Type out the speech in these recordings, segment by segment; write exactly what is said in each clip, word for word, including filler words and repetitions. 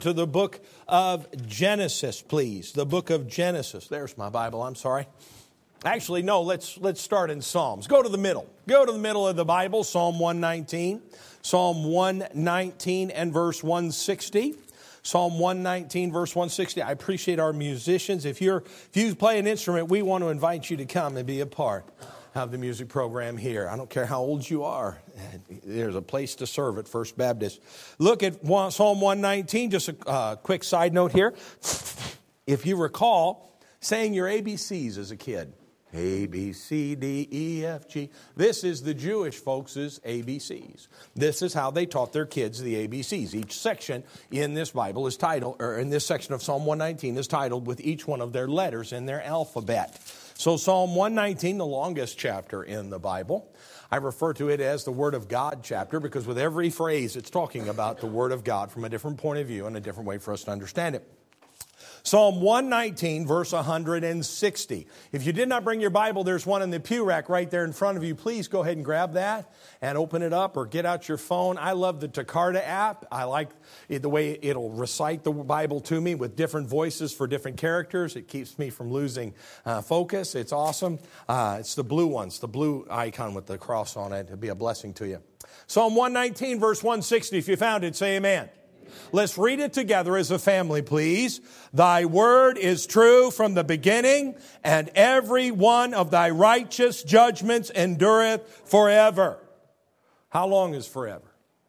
to the book of Genesis, please. The book of Genesis. There's my Bible, I'm sorry. Actually, no, let's let's start in Psalms. Go to the middle. Go to the middle of the Bible, Psalm one nineteen. Psalm one nineteen and verse one sixty. Psalm one nineteen, verse one sixty. I appreciate our musicians. If you're if you play an instrument, we want to invite you to come and be a part of the music program here. I don't care how old you are. There's a place to serve at First Baptist. Look at Psalm one nineteen. Just a uh, quick side note here. If you recall saying your A B Cs as a kid. A, B, C, D, E, F, G. This is the Jewish folks' A B Cs. This is how they taught their kids the A B Cs. Each section in this Bible is titled, or in this section of Psalm one nineteen is titled with each one of their letters in their alphabet. So Psalm one nineteen, the longest chapter in the Bible. I refer to it as the Word of God chapter because with every phrase it's talking about the Word of God from a different point of view and a different way for us to understand it. Psalm one nineteen, verse one hundred sixty. If you did not bring your Bible, there's one in the pew rack right there in front of you. Please go ahead and grab that and open it up or get out your phone. I love the Takarda app. I like it, the way it'll recite the Bible to me with different voices for different characters. It keeps me from losing uh, focus. It's awesome. Uh, it's the blue ones, the blue icon with the cross on it. It'll be a blessing to you. Psalm one nineteen, verse one sixty. If you found it, say amen. Let's read it together as a family, please. Thy word is true from the beginning, and every one of thy righteous judgments endureth forever. How long is forever?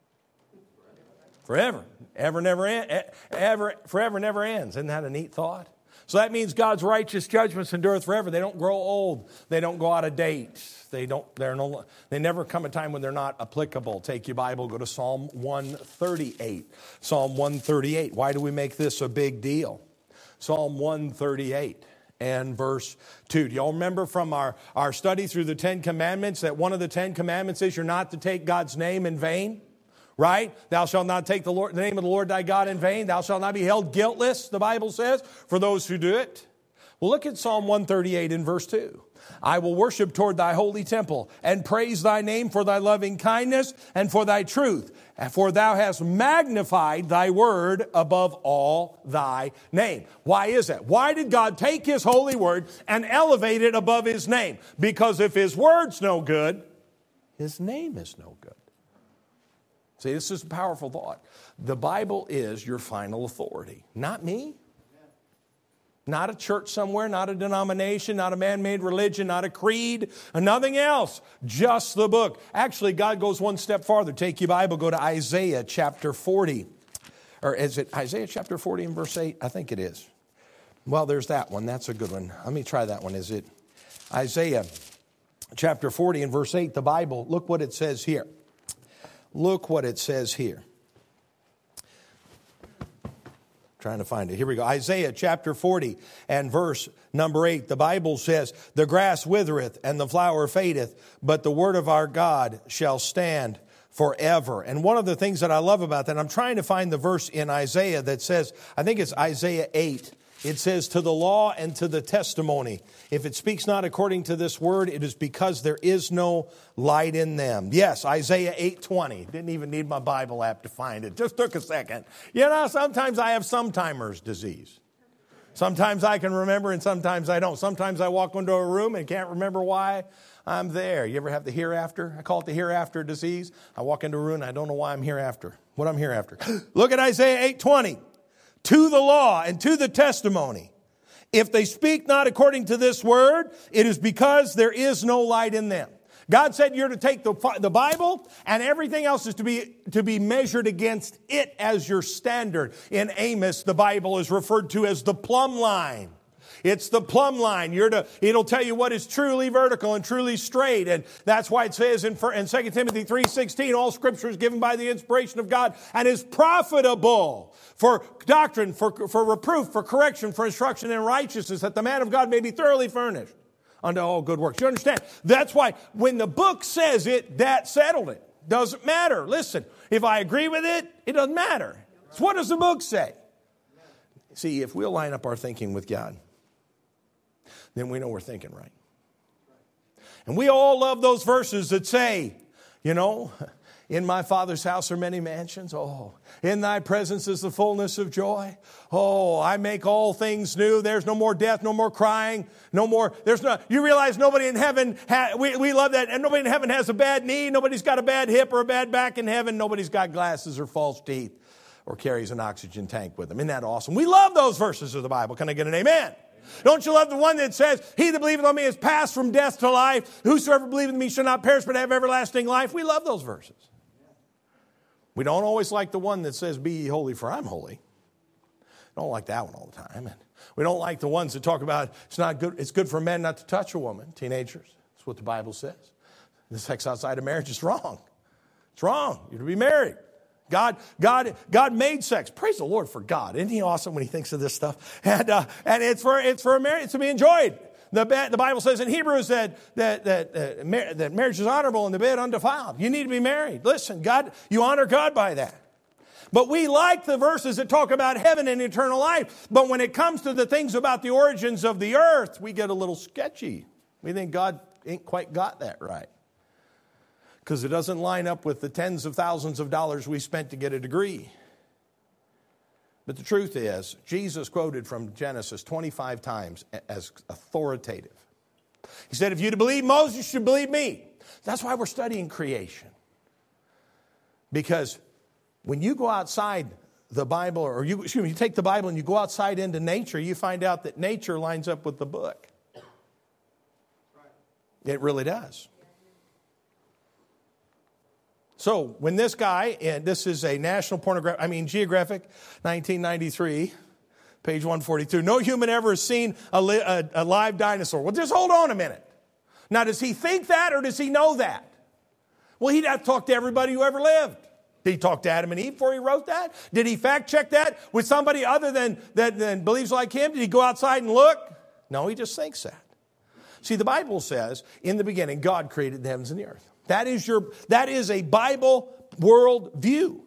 Forever. Ever never end, ever, forever never ends. Isn't that a neat thought? So that means God's righteous judgments endureth forever. They don't grow old. They don't go out of date. They don't. They're no. They never come a time when they're not applicable. Take your Bible. Go to Psalm one thirty-eight. Psalm one thirty-eight. Why do we make this a big deal? Psalm one thirty-eight and verse two. Do y'all remember from our, our study through the Ten Commandments that one of the Ten Commandments is you're not to take God's name in vain? Right? Thou shalt not take the, Lord, the name of the Lord thy God in vain. Thou shalt not be held guiltless, the Bible says, for those who do it. Well, look at Psalm one thirty-eight in verse two. I will worship toward thy holy temple and praise thy name for thy loving kindness and for thy truth. For thou hast magnified thy word above all thy name. Why is that? Why did God take his holy word and elevate it above his name? Because if his word's no good, his name is no good. See, this is a powerful thought. The Bible is your final authority. Not me. Not a church somewhere, not a denomination, not a man-made religion, not a creed, and nothing else. Just the book. Actually, God goes one step farther. Take your Bible, go to Isaiah chapter forty. Or is it Isaiah chapter forty and verse eight? I think it is. Well, there's that one. That's a good one. Let me try that one. Is it Isaiah chapter forty and verse eight? The Bible, look what it says here. Look what it says here. Trying to find it. Here we go. Isaiah chapter forty and verse number eight. The Bible says, the grass withereth and the flower fadeth, but the word of our God shall stand forever. And one of the things that I love about that, I'm trying to find the verse in Isaiah that says, I think it's Isaiah eight. It says, to the law and to the testimony. If it speaks not according to this word, it is because there is no light in them. Yes, Isaiah eight twenty. Didn't even need my Bible app to find it. Just took a second. You know, sometimes I have sometimer's disease. Sometimes I can remember and sometimes I don't. Sometimes I walk into a room and can't remember why I'm there. You ever have the hereafter? I call it the hereafter disease. I walk into a room and I don't know why I'm hereafter. What I'm hereafter. Look at Isaiah eight twenty. To the law and to the testimony. If they speak not according to this word, it is because there is no light in them. God said you're to take the, the Bible and everything else is to be, to be measured against it as your standard. In Amos, the Bible is referred to as the plumb line. It's the plumb line. You're to, it'll tell you what is truly vertical and truly straight. And that's why it says in, in Second Timothy three sixteen, all scripture is given by the inspiration of God and is profitable for doctrine, for, for reproof, for correction, for instruction in righteousness, that the man of God may be thoroughly furnished unto all good works. You understand? That's why when the book says it, that settled it. Doesn't matter. Listen, if I agree with it, it doesn't matter. So what does the book say? See, if we'll line up our thinking with God, then we know we're thinking right. And we all love those verses that say, you know, In my Father's house are many mansions. Oh, in thy presence is the fullness of joy. Oh, I make all things new. There's no more death, no more crying, no more. There's no, you realize nobody in heaven, ha, we, we love that. And nobody in heaven has a bad knee. Nobody's got a bad hip or a bad back in heaven. Nobody's got glasses or false teeth or carries an oxygen tank with them. Isn't that awesome? We love those verses of the Bible. Can I get an amen? Don't you love the one that says, he that believeth on me is passed from death to life. Whosoever believeth in me shall not perish but have everlasting life. We love those verses. We don't always like the one that says, be ye holy for I'm holy. Don't like that one all the time. And we don't like the ones that talk about it's not good, it's good for a man not to touch a woman. Teenagers, that's what the Bible says. The sex outside of marriage is wrong. It's wrong. You're to be married. God, God, God made sex. Praise the Lord for God. Isn't he awesome when he thinks of this stuff? And uh, and it's for it's for a marriage to be enjoyed. The the Bible says in Hebrews that that that uh, mar- that marriage is honorable and the bed undefiled. You need to be married. Listen, God, you honor God by that. But we like the verses that talk about heaven and eternal life. But when it comes to the things about the origins of the earth, we get a little sketchy. We think God ain't quite got that right. Because it doesn't line up with the tens of thousands of dollars we spent to get a degree. But the truth is, Jesus quoted from Genesis twenty-five times as authoritative. He said, if you to believe Moses, you should believe me. That's why we're studying creation. Because when you go outside the Bible, or you, excuse me, you take the Bible and you go outside into nature, you find out that nature lines up with the book. It really does. So when this guy, and this is a National Pornographic, I mean Geographic, nineteen ninety-three, page one forty-two. No human ever has seen a, li- a, a live dinosaur. Well, just hold on a minute. Now, does he think that or does he know that? Well, he'd have to talk to everybody who ever lived. Did he talk to Adam and Eve before he wrote that? Did he fact check that with somebody other than that than believes like him? Did he go outside and look? No, he just thinks that. See, the Bible says, in the beginning, God created the heavens and the earth. That is your, that is a Bible world view.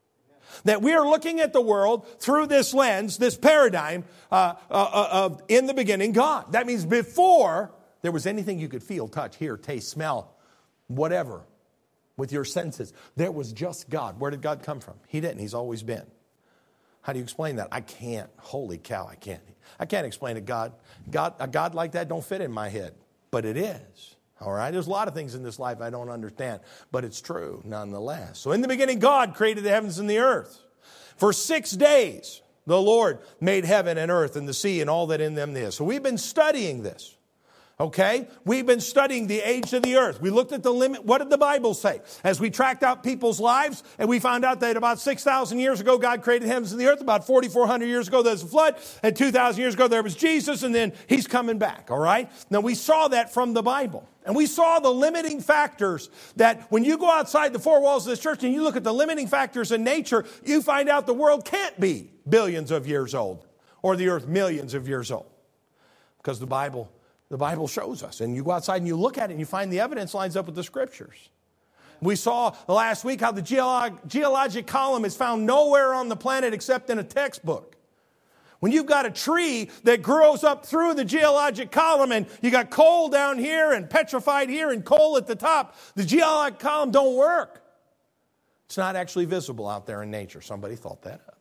That we are looking at the world through this lens, this paradigm, uh, uh, of in the beginning, God. That means before there was anything you could feel, touch, hear, taste, smell, whatever, with your senses, there was just God. Where did God come from? He didn't. He's always been. How do you explain that? I can't. Holy cow, I can't. I can't explain it, God. God, a God like that don't fit in my head. But it is. All right, there's a lot of things in this life I don't understand, but it's true nonetheless. So in the beginning, God created the heavens and the earth. For six days, the Lord made heaven and earth and the sea and all that in them is. So we've been studying this. Okay? We've been studying the age of the earth. We looked at the limit. What did the Bible say? As we tracked out people's lives, and we found out that about six thousand years ago, God created heavens and the earth. About forty-four hundred years ago, there was a flood. And two thousand years ago, there was Jesus, and then he's coming back. All right? Now, we saw that from the Bible. And we saw the limiting factors that when you go outside the four walls of this church and you look at the limiting factors in nature, you find out the world can't be billions of years old or the earth millions of years old. Because the Bible The Bible shows us. And you go outside and you look at it and you find the evidence lines up with the scriptures. We saw last week how the geolog- geologic column is found nowhere on the planet except in a textbook. When you've got a tree that grows up through the geologic column and you got coal down here and petrified here and coal at the top, the geologic column don't work. It's not actually visible out there in nature. Somebody thought that up.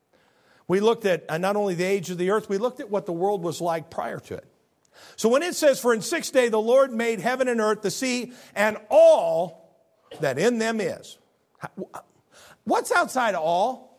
We looked at uh, not only the age of the earth, we looked at what the world was like prior to it. So when it says, for in six days the Lord made heaven and earth, the sea, and all that in them is. What's outside of all?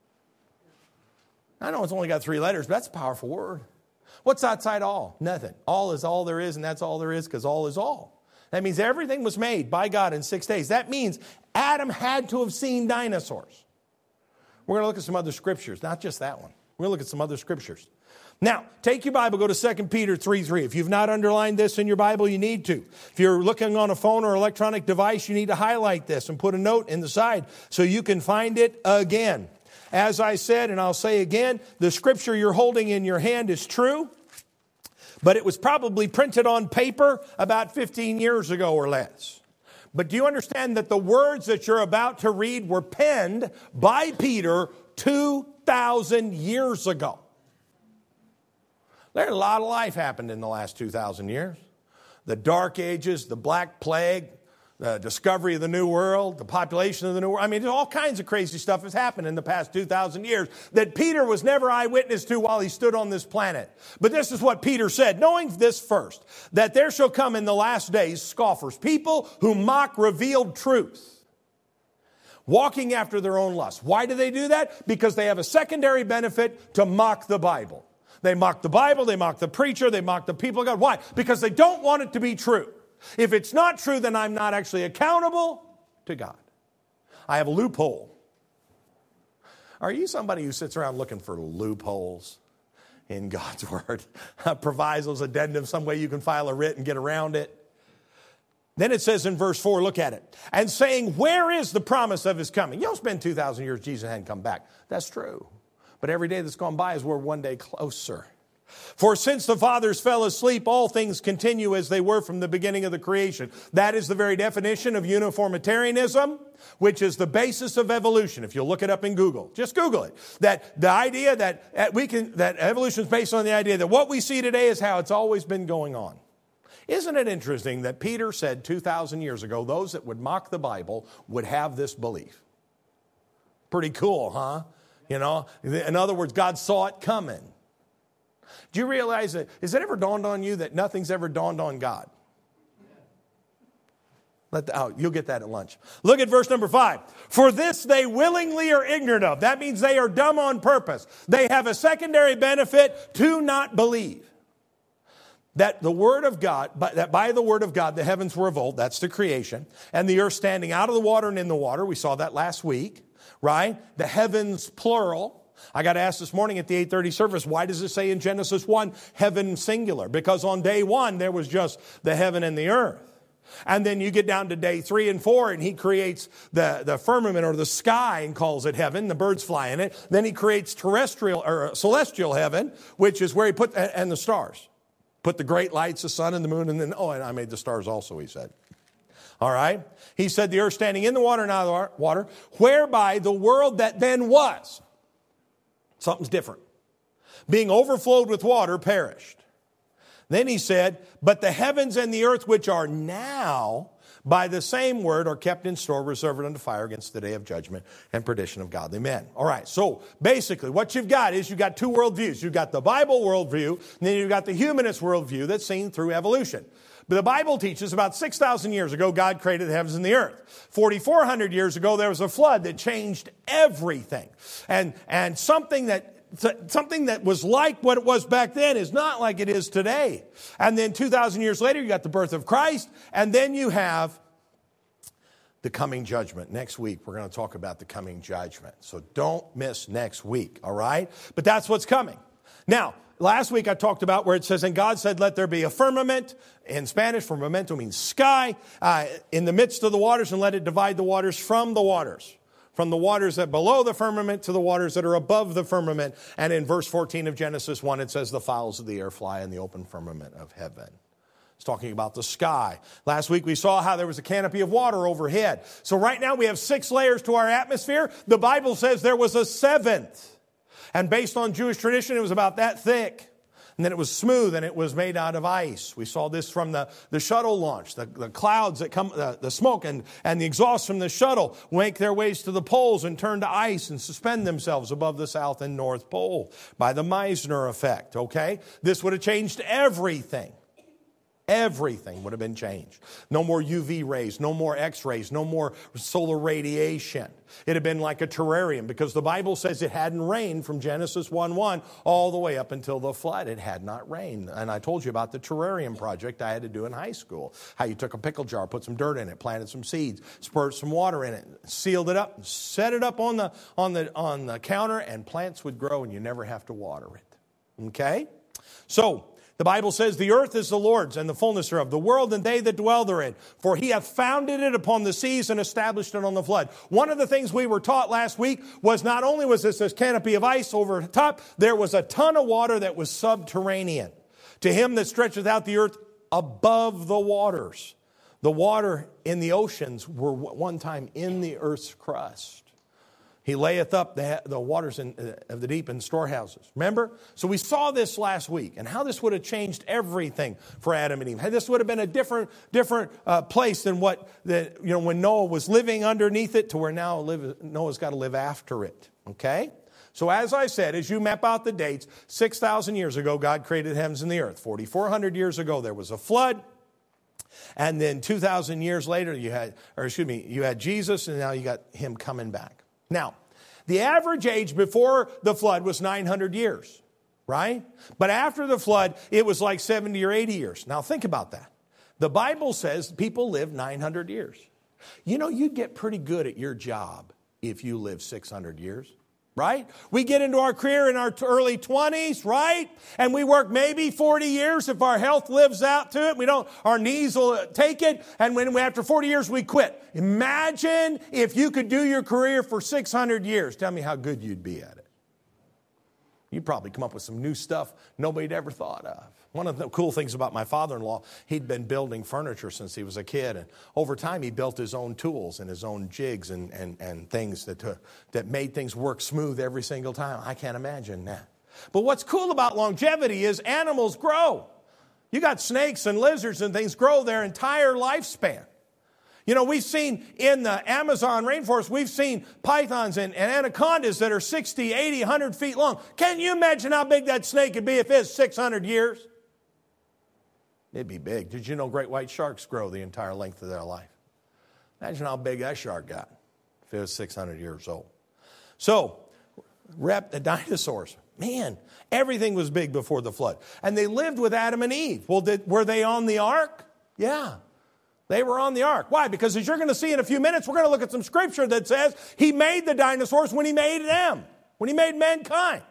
I know it's only got three letters, but that's a powerful word. What's outside all? Nothing. All is all there is, and that's all there is because all is all. That means everything was made by God in six days. That means Adam had to have seen dinosaurs. We're going to look at some other scriptures, not just that one. We're going to look at some other scriptures. Now, take your Bible, go to Second Peter three three. If you've not underlined this in your Bible, you need to. If you're looking on a phone or electronic device, you need to highlight this and put a note in the side so you can find it again. As I said, and I'll say again, the scripture you're holding in your hand is true, but it was probably printed on paper about fifteen years ago or less. But do you understand that the words that you're about to read were penned by Peter two thousand years ago? There's a lot of life happened in the last two thousand years. The Dark Ages, the Black Plague, the discovery of the New World, the population of the New World. I mean, all kinds of crazy stuff has happened in the past two thousand years that Peter was never eyewitness to while he stood on this planet. But this is what Peter said, knowing this first, that there shall come in the last days scoffers, people who mock revealed truth, walking after their own lusts. Why do they do that? Because they have a secondary benefit to mock the Bible. They mock the Bible, they mock the preacher, they mock the people of God. Why? Because they don't want it to be true. If it's not true, then I'm not actually accountable to God. I have a loophole. Are you somebody who sits around looking for loopholes in God's Word? Provisos, addendums, some way you can file a writ and get around it. Then it says in verse four, look at it. And saying, where is the promise of his coming? You know, it's been two thousand years Jesus hadn't come back. That's true. But every day that's gone by is we're one day closer. For since the fathers fell asleep, all things continue as they were from the beginning of the creation. That is the very definition of uniformitarianism, which is the basis of evolution. If you'll look it up in Google, just Google it. That the idea that we can, that evolution is based on the idea that what we see today is how it's always been going on. Isn't it interesting that Peter said two thousand years ago, those that would mock the Bible would have this belief? Pretty cool, huh? You know, in other words, God saw it coming. Do you realize that? Has it ever dawned on you that nothing's ever dawned on God? Let the, oh, you'll get that at lunch. Look at verse number five. For this they willingly are ignorant of. That means they are dumb on purpose. They have a secondary benefit to not believe. That the word of God, that by the word of God the heavens were of old, that's the creation, and the earth standing out of the water and in the water. We saw that last week, right? The heavens plural. I got asked this morning at the eight thirty service, why does it say in Genesis one, heaven singular? Because on day one, there was just the heaven and the earth. And then you get down to day three and four, and he creates the, the firmament or the sky and calls it heaven. The birds fly in it. Then he creates terrestrial or celestial heaven, which is where he put, and the stars. Put the great lights, the sun and the moon, and then, oh, and I made the stars also, he said. All right. He said the earth standing in the water and out of the water, whereby the world that then was, something's different, being overflowed with water, perished. Then he said, but the heavens and the earth which are now by the same word are kept in store, reserved unto fire against the day of judgment and perdition of godly men. All right, so basically what you've got is you've got two worldviews. You've got the Bible worldview, and then you've got the humanist worldview that's seen through evolution. But the Bible teaches about six thousand years ago, God created the heavens and the earth. forty-four hundred years ago, there was a flood that changed everything. And, and something that Something that was like what it was back then is not like it is today. And then two thousand years later, you got the birth of Christ. And then you have the coming judgment. Next week, we're going to talk about the coming judgment. So don't miss next week, all right? But that's what's coming. Now, last week I talked about where it says, and God said, let there be a firmament. In Spanish, firmamento means sky. Uh, in the midst of the waters, and let it divide the waters from the waters. From the waters that below the firmament to the waters that are above the firmament. And in verse fourteen of Genesis one, it says the fowls of the air fly in the open firmament of heaven. It's talking about the sky. Last week we saw how there was a canopy of water overhead. So right now we have six layers to our atmosphere. The Bible says there was a seventh. And based on Jewish tradition, it was about that thick. And then it was smooth and it was made out of ice. We saw this from the, the shuttle launch. The, the clouds that come, uh, the smoke and, and the exhaust from the shuttle make their ways to the poles and turn to ice and suspend themselves above the South and North Pole by the Meissner effect, okay? This would have changed everything. Everything would have been changed. No more U V rays, no more X-rays, no more solar radiation. It had been like a terrarium because the Bible says it hadn't rained from Genesis one one all the way up until the flood. It had not rained. And I told you about the terrarium project I had to do in high school. How you took a pickle jar, put some dirt in it, planted some seeds, spurted some water in it, sealed it up, set it up on the, on the, on the counter, and plants would grow and you never have to water it. Okay? So, the Bible says, the earth is the Lord's and the fullness thereof, the world and they that dwell therein. For he hath founded it upon the seas and established it on the flood. One of the things we were taught last week was not only was this this canopy of ice over top, there was a ton of water that was subterranean. To him that stretcheth out the earth above the waters. The water in the oceans were one time in the earth's crust. He layeth up the, the waters in, uh, of the deep in storehouses. Remember? So we saw this last week and how this would have changed everything for Adam and Eve. This would have been a different different uh, place than what the, you know, when Noah was living underneath it to where now live, Noah's got to live after it. Okay? So as I said, as you map out the dates, six thousand years ago, God created the heavens and the earth. forty-four hundred years ago, there was a flood. And then two thousand years later, you had, or excuse me, you had Jesus, and now you got him coming back. Now, the average age before the flood was nine hundred years, right? But after the flood, it was like seventy or eighty years. Now, think about that. The Bible says people live nine hundred years. You know, you'd get pretty good at your job if you live six hundred years. Right? We get into our career in our early twenties, right? And we work maybe forty years if our health lives out to it. We don't, our knees will take it. And when we, after forty years, we quit. Imagine if you could do your career for six hundred years. Tell me how good you'd be at it. You'd probably come up with some new stuff nobody'd ever thought of. One of the cool things about my father-in-law, he'd been building furniture since he was a kid. And over time, he built his own tools and his own jigs and, and, and things that, uh, that made things work smooth every single time. I can't imagine that. But what's cool about longevity is animals grow. You got snakes and lizards and things grow their entire lifespan. You know, we've seen in the Amazon rainforest, we've seen pythons and, and anacondas that are sixty, eighty, one hundred feet long. Can you imagine how big that snake could be if it's six hundred years? It'd be big. Did you know great white sharks grow the entire length of their life? Imagine how big that shark got if it was six hundred years old. So, rep the dinosaurs. Man, everything was big before the flood. And they lived with Adam and Eve. Well, did, were they on the ark? Yeah. They were on the ark. Why? Because as you're going to see in a few minutes, we're going to look at some scripture that says he made the dinosaurs when he made them, when he made mankind.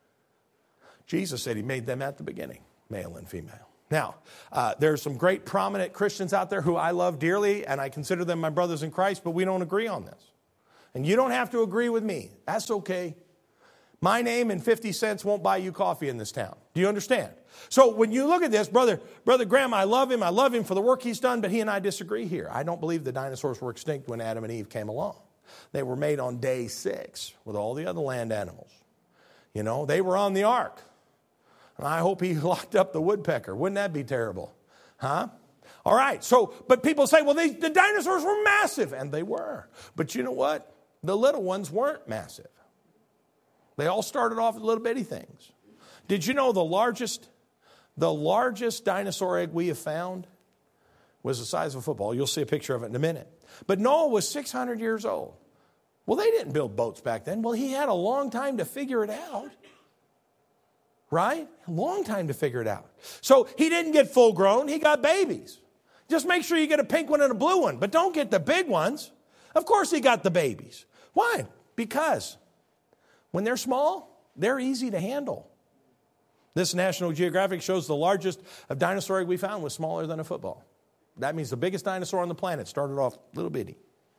Jesus said he made them at the beginning, male and female. Now, uh, there's some great prominent Christians out there who I love dearly, and I consider them my brothers in Christ, but we don't agree on this. And you don't have to agree with me. That's okay. My name and fifty cents won't buy you coffee in this town. Do you understand? So when you look at this, brother, brother Graham, I love him. I love him for the work he's done, but he and I disagree here. I don't believe the dinosaurs were extinct when Adam and Eve came along. They were made on day six with all the other land animals. You know, they were on the ark. And I hope he locked up the woodpecker. Wouldn't that be terrible? Huh? All right. So, but people say, well, they, the dinosaurs were massive. And they were. But you know what? The little ones weren't massive. They all started off with little bitty things. Did you know the largest, the largest dinosaur egg we have found was the size of a football? You'll see a picture of it in a minute. But Noah was six hundred years old. Well, they didn't build boats back then. Well, he had a long time to figure it out. Right? A long time to figure it out. So he didn't get full grown. He got babies. Just make sure you get a pink one and a blue one. But don't get the big ones. Of course he got the babies. Why? Because when they're small, they're easy to handle. This National Geographic shows the largest of dinosaur egg we found was smaller than a football. That means the biggest dinosaur on the planet started off little bitty.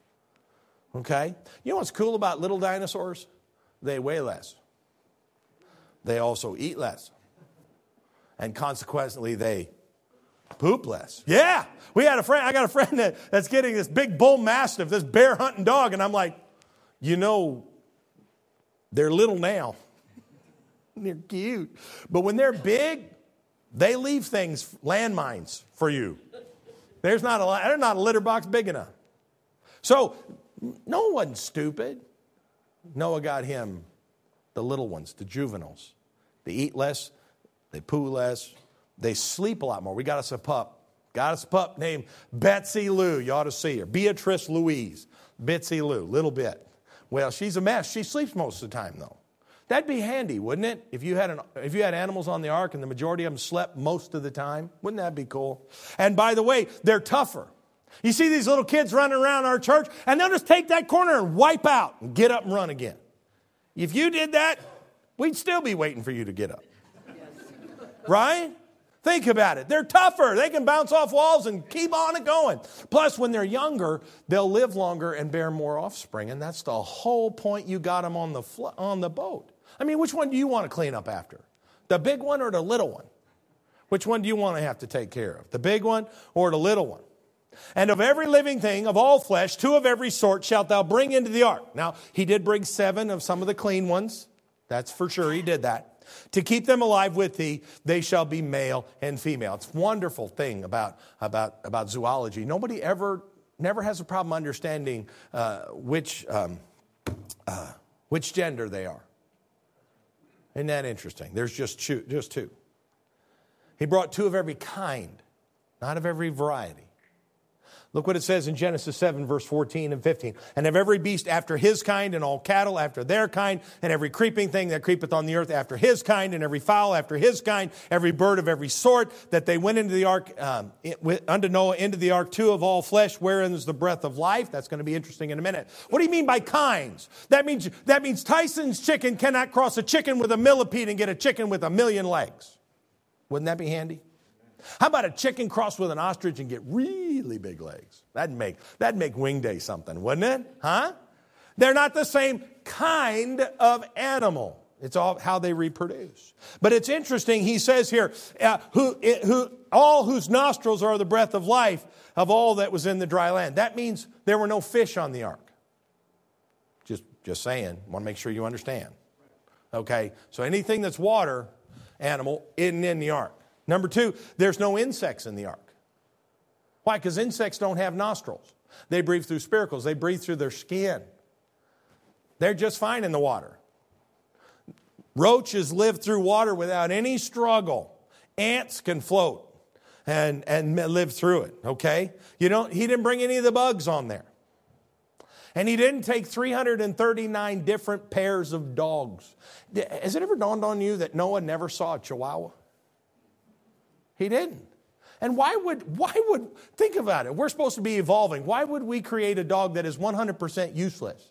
Okay? You know what's cool about little dinosaurs? They weigh less. They also eat less. And consequently, they poop less. Yeah. We had a friend, I got a friend that, that's getting this big bull mastiff, this bear hunting dog. And I'm like, you know, they're little now. They're cute. But when they're big, they leave things, landmines for you. There's not a, there's not a litter box big enough. So Noah wasn't stupid. Noah got him the little ones, the juveniles. They eat less. They poo less. They sleep a lot more. We got us a pup. Got us a pup named Betsy Lou. You ought to see her. Beatrice Louise. Betsy Lou. Little bit. Well, she's a mess. She sleeps most of the time, though. That'd be handy, wouldn't it? If you had an, if you had animals on the ark and the majority of them slept most of the time. Wouldn't that be cool? And by the way, they're tougher. You see these little kids running around our church, and they'll just take that corner and wipe out and get up and run again. If you did that, we'd still be waiting for you to get up. Right? Think about it. They're tougher. They can bounce off walls and keep on it going. Plus, when they're younger, they'll live longer and bear more offspring. And that's the whole point you got them on the fl- on the boat. I mean, which one do you want to clean up after? The big one or the little one? Which one do you want to have to take care of? The big one or the little one? And of every living thing, of all flesh, two of every sort shalt thou bring into the ark. Now, he did bring seven of some of the clean ones. That's for sure, he did that. To keep them alive with thee, they shall be male and female. It's a wonderful thing about, about, about zoology. Nobody ever, never has a problem understanding uh, which, um, uh, which gender they are. Isn't that interesting? There's just two, just two. He brought two of every kind, not of every variety. Look what it says in Genesis seven, verse fourteen and fifteen. And of every beast after his kind, and all cattle after their kind, and every creeping thing that creepeth on the earth after his kind, and every fowl after his kind, every bird of every sort, that they went into the ark, um, it, unto Noah into the ark, two of all flesh, wherein is the breath of life. That's going to be interesting in a minute. What do you mean by kinds? That means, that means Tyson's chicken cannot cross a chicken with a millipede and get a chicken with a million legs. Wouldn't that be handy? How about a chicken crossed with an ostrich and get really big legs? That'd make, that'd make wing day something, wouldn't it? Huh? They're not the same kind of animal. It's all how they reproduce. But it's interesting, he says here, uh, who, it, who, all whose nostrils are the breath of life of all that was in the dry land. That means there were no fish on the ark. Just, just saying, want to make sure you understand. Okay, so anything that's water animal isn't in the ark. Number two, there's no insects in the ark. Why? Because insects don't have nostrils. They breathe through spiracles. They breathe through their skin. They're just fine in the water. Roaches live through water without any struggle. Ants can float and, and live through it, okay? You don't, he didn't bring any of the bugs on there. And he didn't take three hundred thirty-nine different pairs of dogs. Has it ever dawned on you that Noah never saw a Chihuahua? He didn't. And why would, why would, think about it. We're supposed to be evolving. Why would we create a dog that is one hundred percent useless?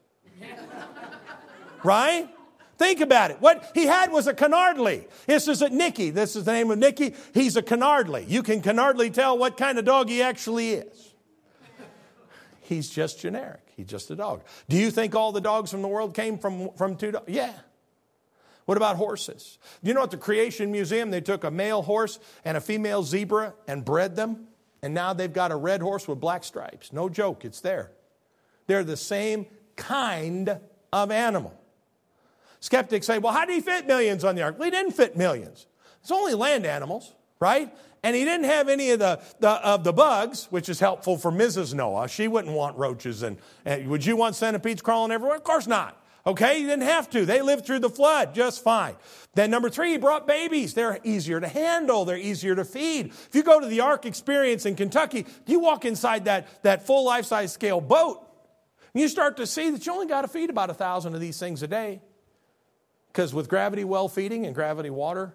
Right? Think about it. What he had was a Canardly. This is a Nicky. This is the name of Nicky. He's a Canardly. You can Canardly tell what kind of dog he actually is. He's just generic. He's just a dog. Do you think all the dogs from the world came from, from two dogs? Yeah. What about horses? Do you know at the Creation Museum they took a male horse and a female zebra and bred them? And now they've got a red horse with black stripes. No joke, it's there. They're the same kind of animal. Skeptics say, well, how did he fit millions on the ark? Well, he didn't fit millions. It's only land animals, right? And he didn't have any of the, the of the bugs, which is helpful for Missus Noah. She wouldn't want roaches. And, and would you want centipedes crawling everywhere? Of course not. Okay, he didn't have to. They lived through the flood just fine. Then number three, he brought babies. They're easier to handle. They're easier to feed. If you go to the Ark Experience in Kentucky, you walk inside that, that full life-size scale boat, and you start to see that you only got to feed about a thousand of these things a day. Because with gravity well feeding and gravity water,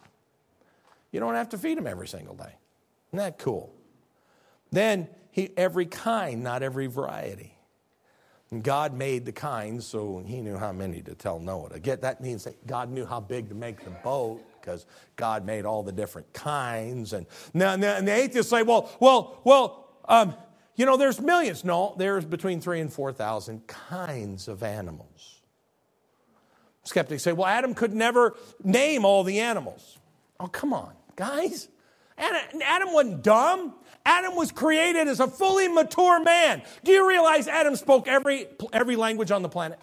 you don't have to feed them every single day. Isn't that cool? Then he every kind, not every variety. And God made the kinds, so he knew how many to tell Noah to get. That means that God knew how big to make the boat because God made all the different kinds. And now, now and the atheists say, well, well, well, um, you know, there's millions. No, there's between three and four thousand kinds of animals. Skeptics say, well, Adam could never name all the animals. Oh, come on, guys. Adam wasn't dumb. Adam was created as a fully mature man. Do you realize Adam spoke every, every language on the planet?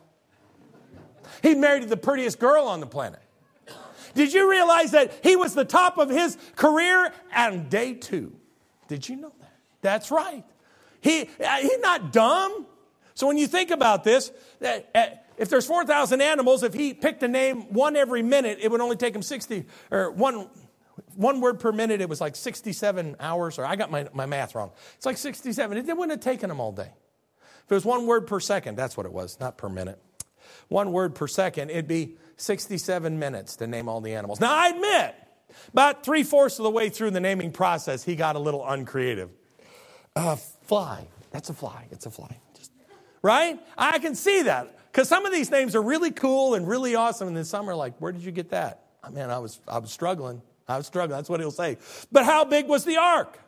He married the prettiest girl on the planet. Did you realize that he was the top of his career on day two? Did you know that? That's right. He, he's not dumb. So when you think about this, if there's four thousand animals, if he picked a name one every minute, it would only take him sixty, or one... One word per minute, it was like sixty-seven hours, or I got my, my math wrong. It's like sixty-seven. It wouldn't have taken them all day. If it was one word per second, that's what it was, not per minute. One word per second, it'd be sixty-seven minutes to name all the animals. Now, I admit, about three-fourths of the way through the naming process, he got a little uncreative. Uh, fly. That's a fly. It's a fly. Just, right? I can see that. Because some of these names are really cool and really awesome, and then some are like, where did you get that? Oh, man, I was I was struggling. I was struggling. That's what he'll say. But how big was the ark?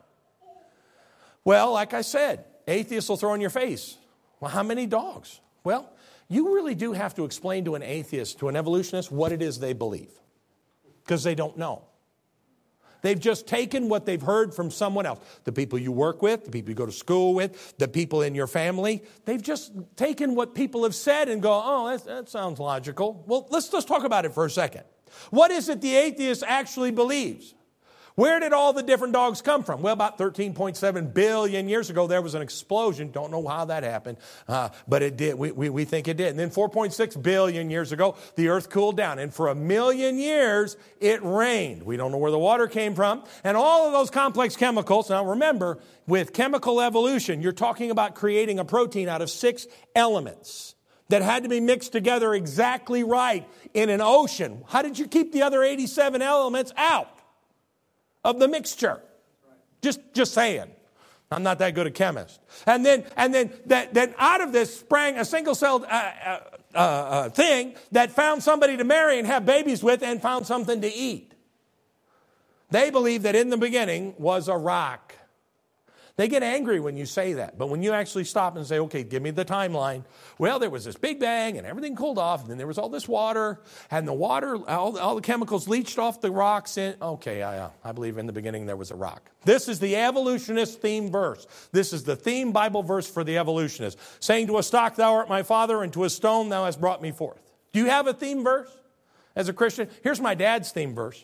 Well, like I said, atheists will throw in your face. Well, how many dogs? Well, you really do have to explain to an atheist, to an evolutionist, what it is they believe. Because they don't know. They've just taken what they've heard from someone else. The people you work with, the people you go to school with, the people in your family. They've just taken what people have said and go, oh, that, that sounds logical. Well, let's just talk about it for a second. What is it the atheist actually believes? Where did all the different dogs come from? Well, about thirteen point seven billion years ago, there was an explosion. Don't know how that happened, uh, but it did. We, we, we think it did. And then four point six billion years ago, the earth cooled down. And for a million years, it rained. We don't know where the water came from. And all of those complex chemicals. Now, remember, with chemical evolution, you're talking about creating a protein out of six elements that had to be mixed together exactly right in an ocean. How did you keep the other eighty-seven elements out of the mixture? Just, just saying. I'm not that good a chemist. And then, and then, that, then out of this sprang a single-celled uh, uh, uh, thing that found somebody to marry and have babies with, and found something to eat. They believe that in the beginning was a rock. They get angry when you say that. But when you actually stop and say, okay, give me the timeline. Well, there was this big bang and everything cooled off. And then there was all this water. And the water, all, all the chemicals leached off the rocks. In, okay, I, uh, I believe in the beginning there was a rock. This is the evolutionist theme verse. This is the theme Bible verse for the evolutionist. Saying to a stock, thou art my father, and to a stone, thou hast brought me forth. Do you have a theme verse as a Christian? Here's my dad's theme verse.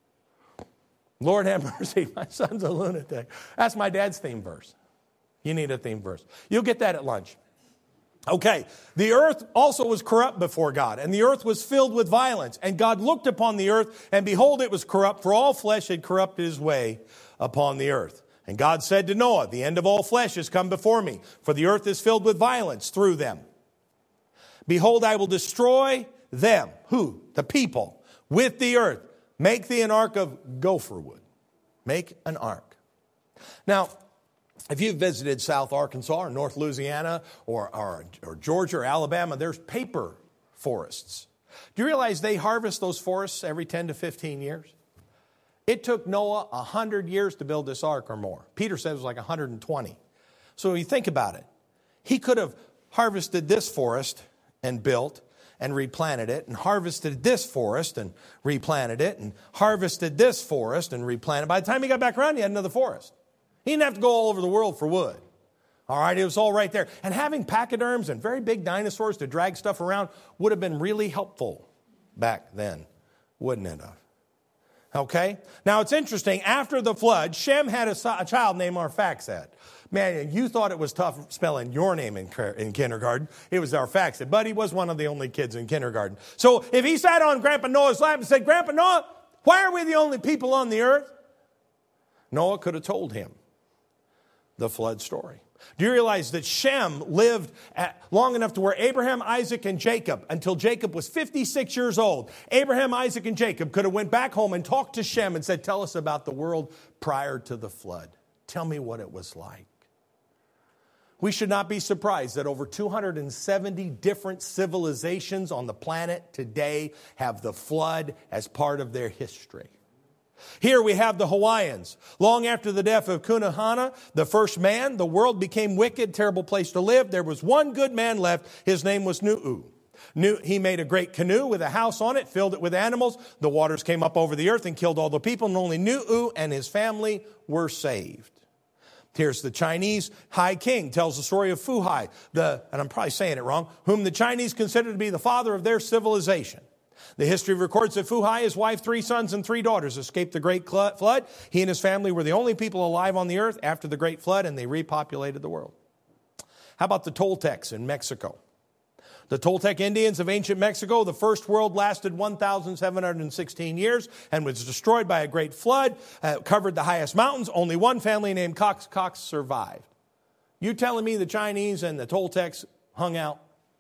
Lord have mercy, my son's a lunatic. That's my dad's theme verse. You need a theme verse. You'll get that at lunch. Okay, the earth also was corrupt before God, and the earth was filled with violence. And God looked upon the earth, and behold, it was corrupt, for all flesh had corrupted his way upon the earth. And God said to Noah, the end of all flesh has come before me, for the earth is filled with violence through them. Behold, I will destroy them. Who? The people. With the earth. Make thee an ark of gopher wood. Make an ark. Now, if you've visited South Arkansas or North Louisiana or, or, or Georgia or Alabama, there's paper forests. Do you realize they harvest those forests every ten to fifteen years? It took Noah one hundred years to build this ark or more. Peter says it was like one hundred twenty. So when you think about it, he could have harvested this forest and built and replanted it, and harvested this forest and replanted it, and harvested this forest and replanted. By the time he got back around, he had another forest. He didn't have to go all over the world for wood. All right, it was all right there. And having pachyderms and very big dinosaurs to drag stuff around would have been really helpful back then, wouldn't it have? Okay? Now, it's interesting. After the flood, Shem had a, a child named Arphaxad. Man, you thought it was tough spelling your name in, in kindergarten. It was Arphaxad, but he was one of the only kids in kindergarten. So if he sat on Grandpa Noah's lap and said, Grandpa Noah, why are we the only people on the earth? Noah could have told him the flood story. Do you realize that Shem lived at, long enough to where Abraham, Isaac, and Jacob, until Jacob was fifty-six years old, Abraham, Isaac, and Jacob could have went back home and talked to Shem and said, tell us about the world prior to the flood. Tell me what it was like. We should not be surprised that over two hundred seventy different civilizations on the planet today have the flood as part of their history. Here we have the Hawaiians. Long after the death of Kunahana, the first man, the world became wicked, terrible place to live. There was one good man left. His name was Nu'u. Nu, he made a great canoe with a house on it, filled it with animals. The waters came up over the earth and killed all the people, and only Nu'u and his family were saved. Here's the Chinese High King, tells the story of Fuhai, the, and I'm probably saying it wrong, whom the Chinese considered to be the father of their civilization. The history records that Fuhai, his wife, three sons, and three daughters escaped the great flood. He and his family were the only people alive on the earth after the great flood, and they repopulated the world. How about the Toltecs in Mexico? The Toltec Indians of ancient Mexico, the first world lasted one thousand seven hundred sixteen years and was destroyed by a great flood, uh, covered the highest mountains. Only one family named Cox Cox survived. You telling me the Chinese and the Toltecs hung out?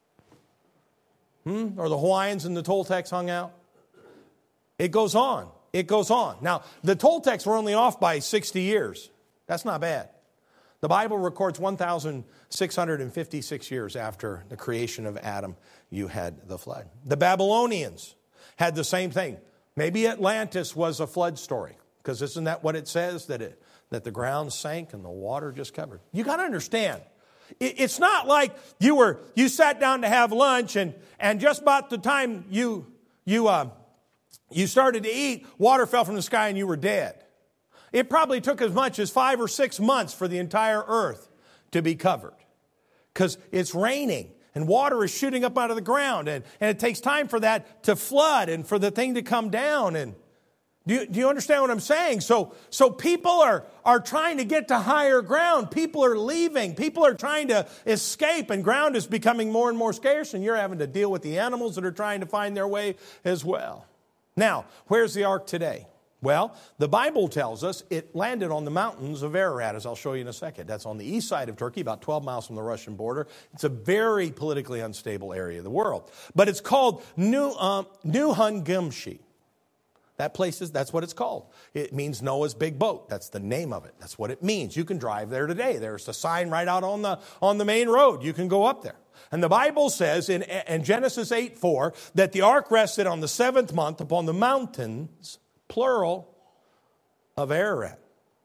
Hmm? Or the Hawaiians and the Toltecs hung out? It goes on. It goes on. Now, the Toltecs were only off by sixty years. That's not bad. The Bible records one thousand six hundred fifty-six years after the creation of Adam, you had the flood. The Babylonians had the same thing. Maybe Atlantis was a flood story, because isn't that what it says, that it that the ground sank and the water just covered? You got to understand, it, it's not like you were you sat down to have lunch and and just about the time you you uh, you started to eat, water fell from the sky and you were dead. It probably took as much as five or six months for the entire earth to be covered. Because it's raining and water is shooting up out of the ground. And, and it takes time for that to flood and for the thing to come down. And do you, do you understand what I'm saying? So, so people are, are trying to get to higher ground. People are leaving. People are trying to escape. And ground is becoming more and more scarce. And you're having to deal with the animals that are trying to find their way as well. Now, where's the ark today? Well, the Bible tells us it landed on the mountains of Ararat, as I'll show you in a second. That's on the east side of Turkey, about twelve miles from the Russian border. It's a very politically unstable area of the world. But it's called New, um, Nuhun Gumshi. That place is, that's what it's called. It means Noah's big boat. That's the name of it. That's what it means. You can drive there today. There's a sign right out on the, on the main road. You can go up there. And the Bible says in, in Genesis eight four that the ark rested on the seventh month upon the mountains, plural, of Ararat.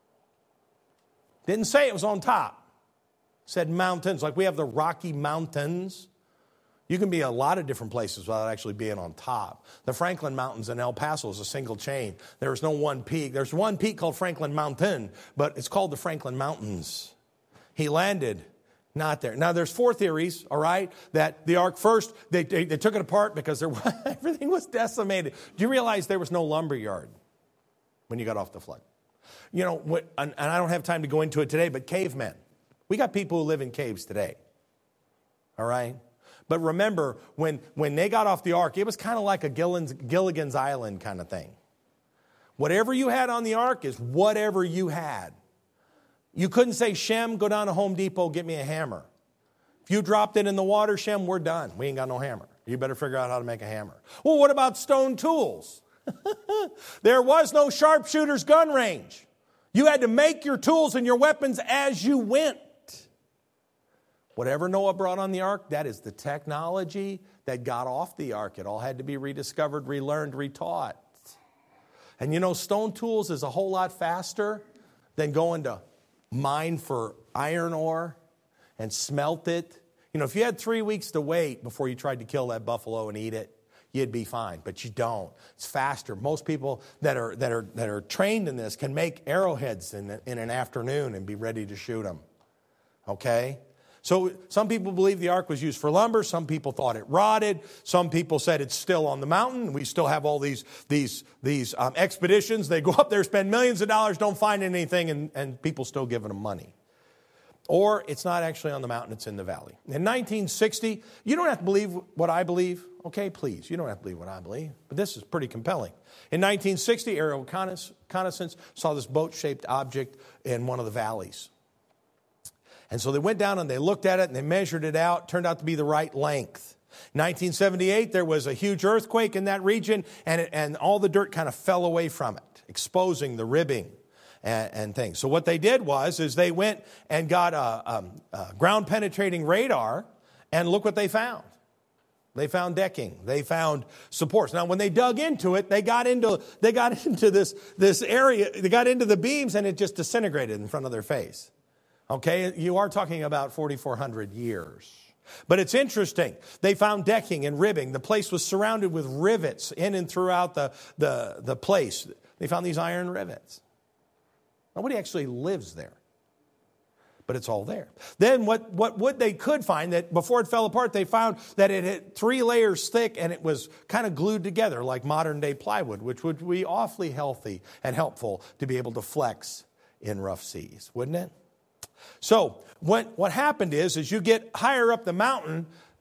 Didn't say it was on top. It said mountains, like we have the Rocky Mountains. You can be a lot of different places without actually being on top. The Franklin Mountains in El Paso is a single chain. There is no one peak. There's one peak called Franklin Mountain, but it's called the Franklin Mountains. He landed not there. Now, there's four theories, all right, that the ark first, they, they, they took it apart because there was, everything was decimated. Do you realize there was no lumber yard when you got off the flood? You know, what, and, and I don't have time to go into it today, but cavemen. We got people who live in caves today, all right? But remember, when, when they got off the ark, it was kind of like a Gilligan's, Gilligan's Island kind of thing. Whatever you had on the ark is whatever you had. You couldn't say, Shem, go down to Home Depot, get me a hammer. If you dropped it in the water, Shem, we're done. We ain't got no hammer. You better figure out how to make a hammer. Well, what about stone tools? There was no sharpshooter's gun range. You had to make your tools and your weapons as you went. Whatever Noah brought on the ark, that is the technology that got off the ark. It all had to be rediscovered, relearned, retaught. And you know, stone tools is a whole lot faster than going to mine for iron ore and smelt it. You know, if you had three weeks to wait before you tried to kill that buffalo and eat it, you'd be fine, but you don't. It's faster. Most people that are that are that are trained in this can make arrowheads in, in an afternoon and be ready to shoot them. Okay? So some people believe the ark was used for lumber. Some people thought it rotted. Some people said it's still on the mountain. We still have all these these these um, expeditions. They go up there, spend millions of dollars, don't find anything, and, and people still giving them money. Or it's not actually on the mountain, it's in the valley. In nineteen sixty, you don't have to believe what I believe. Okay, please, you don't have to believe what I believe. But this is pretty compelling. In nineteen sixty, aerial reconnaissance saw this boat-shaped object in one of the valleys. And so they went down and they looked at it and they measured it out. Turned out to be the right length. nineteen seventy-eight, there was a huge earthquake in that region, and, it, and all the dirt kind of fell away from it, exposing the ribbing and, and things. So what they did was is they went and got a, a, a ground-penetrating radar, and look what they found. They found decking. They found supports. Now, when they dug into it, they got into they got into this, this area. They got into the beams, and it just disintegrated in front of their face. Okay, you are talking about forty-four hundred years. But it's interesting. They found decking and ribbing. The place was surrounded with rivets in and throughout the, the, the place. They found these iron rivets. Nobody actually lives there. But it's all there. Then what, what wood they could find, that before it fell apart, they found that it had three layers thick and it was kind of glued together like modern day plywood, which would be awfully healthy and helpful to be able to flex in rough seas, wouldn't it? So what, what happened is, as you get higher up the mountain,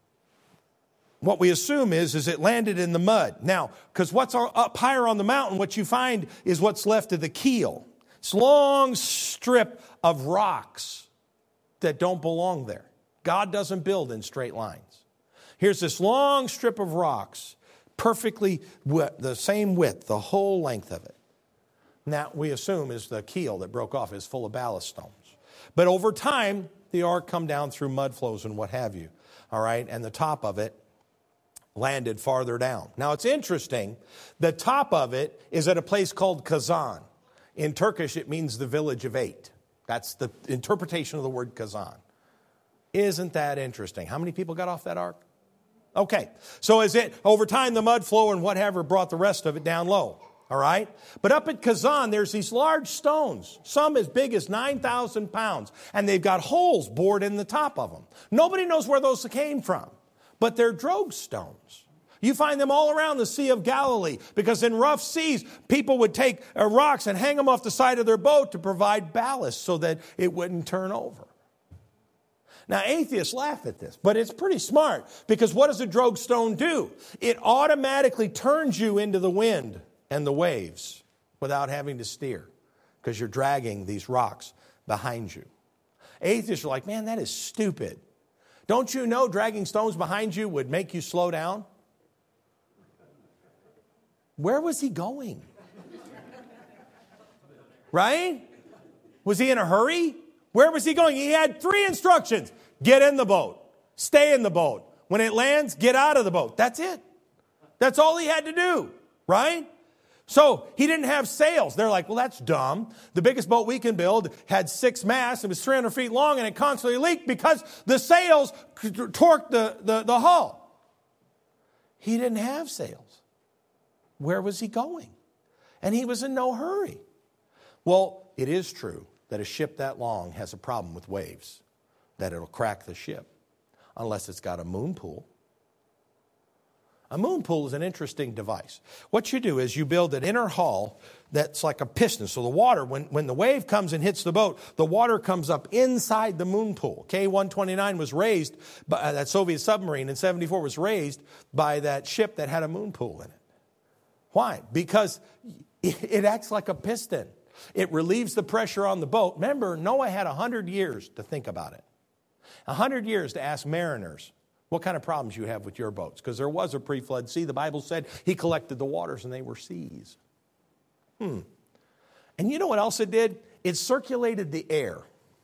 what we assume is, is it landed in the mud. Now, because what's up higher on the mountain, what you find is what's left of the keel. It's a long strip of rocks that don't belong there. God doesn't build in straight lines. Here's this long strip of rocks, perfectly wet, the same width, the whole length of it. And that we assume is the keel that broke off, is full of ballast stones. But over time, the ark come down through mud flows and what have you, all right? And the top of it landed farther down. Now, it's interesting. The top of it is at a place called Kazan. In Turkish, it means the village of eight. That's the interpretation of the word Kazan. Isn't that interesting? How many people got off that ark? Okay, so as it, over time, the mud flow and whatever brought the rest of it down low. All right? But up at Kazan, there's these large stones, some as big as nine thousand pounds, and they've got holes bored in the top of them. Nobody knows where those came from, but they're drogue stones. You find them all around the Sea of Galilee, because in rough seas, people would take uh, rocks and hang them off the side of their boat to provide ballast so that it wouldn't turn over. Now, atheists laugh at this, but it's pretty smart, because what does a drogue stone do? It automatically turns you into the wind and the waves without having to steer, because you're dragging these rocks behind you. Atheists are like, man, that is stupid. Don't you know dragging stones behind you would make you slow down? Where was he going? Right? Was he in a hurry? Where was he going? He had three instructions. Get in the boat. Stay in the boat. When it lands, get out of the boat. That's it. That's all he had to do. Right? So he didn't have sails. They're like, well, that's dumb. The biggest boat we can build had six masts. It was three hundred feet long, and it constantly leaked because the sails torqued the, the, the hull. He didn't have sails. Where was he going? And he was in no hurry. Well, it is true that a ship that long has a problem with waves, that it'll crack the ship unless it's got a moon pool. A moon pool is an interesting device. What you do is you build an inner hull that's like a piston. So the water, when, when the wave comes and hits the boat, the water comes up inside the moon pool. K one twenty-nine was raised, by, uh, that Soviet submarine in seventy-four was raised by that ship that had a moon pool in it. Why? Because it, it acts like a piston. It relieves the pressure on the boat. Remember, Noah had one hundred years to think about it. one hundred years to ask mariners what kind of problems you have with your boats. Because there was a pre-flood sea. The Bible said he collected the waters and they were seas. Hmm. And you know what else it did? It circulated the air.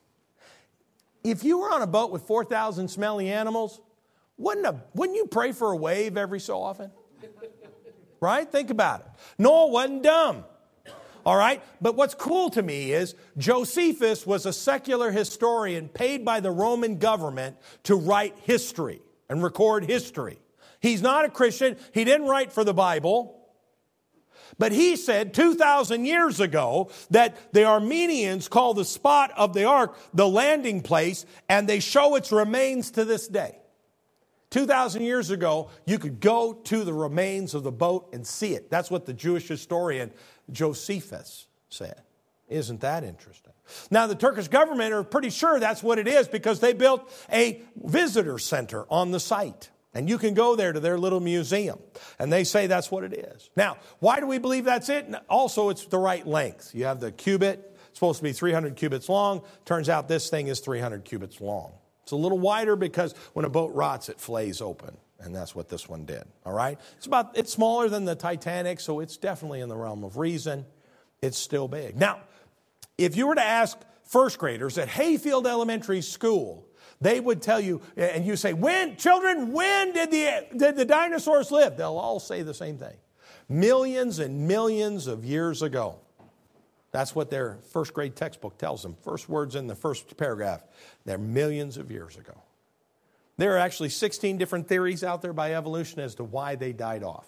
If you were on a boat with four thousand smelly animals, wouldn't, a, wouldn't you pray for a wave every so often? Right? Think about it. Noah wasn't dumb. All right? But what's cool to me is Josephus was a secular historian paid by the Roman government to write history and record history. He's not a Christian. He didn't write for the Bible. But he said two thousand years ago that the Armenians call the spot of the ark the landing place, and they show its remains to this day. two thousand years ago, you could go to the remains of the boat and see it. That's what the Jewish historian Josephus said. Isn't that interesting? Now, the Turkish government are pretty sure that's what it is because they built a visitor center on the site. And you can go there to their little museum. And they say that's what it is. Now, why do we believe that's it? Also, it's the right length. You have the cubit. It's supposed to be three hundred cubits long. Turns out this thing is three hundred cubits long. It's a little wider because when a boat rots, it flays open. And that's what this one did. All right? It's about, it's smaller than the Titanic, so it's definitely in the realm of reason. It's still big. Now, if you were to ask first graders at Hayfield Elementary School, they would tell you, and you say, when, children, when did the, did the dinosaurs live? They'll all say the same thing. Millions and millions of years ago. That's what their first grade textbook tells them. First words in the first paragraph. They're millions of years ago. There are actually sixteen different theories out there by evolution as to why they died off.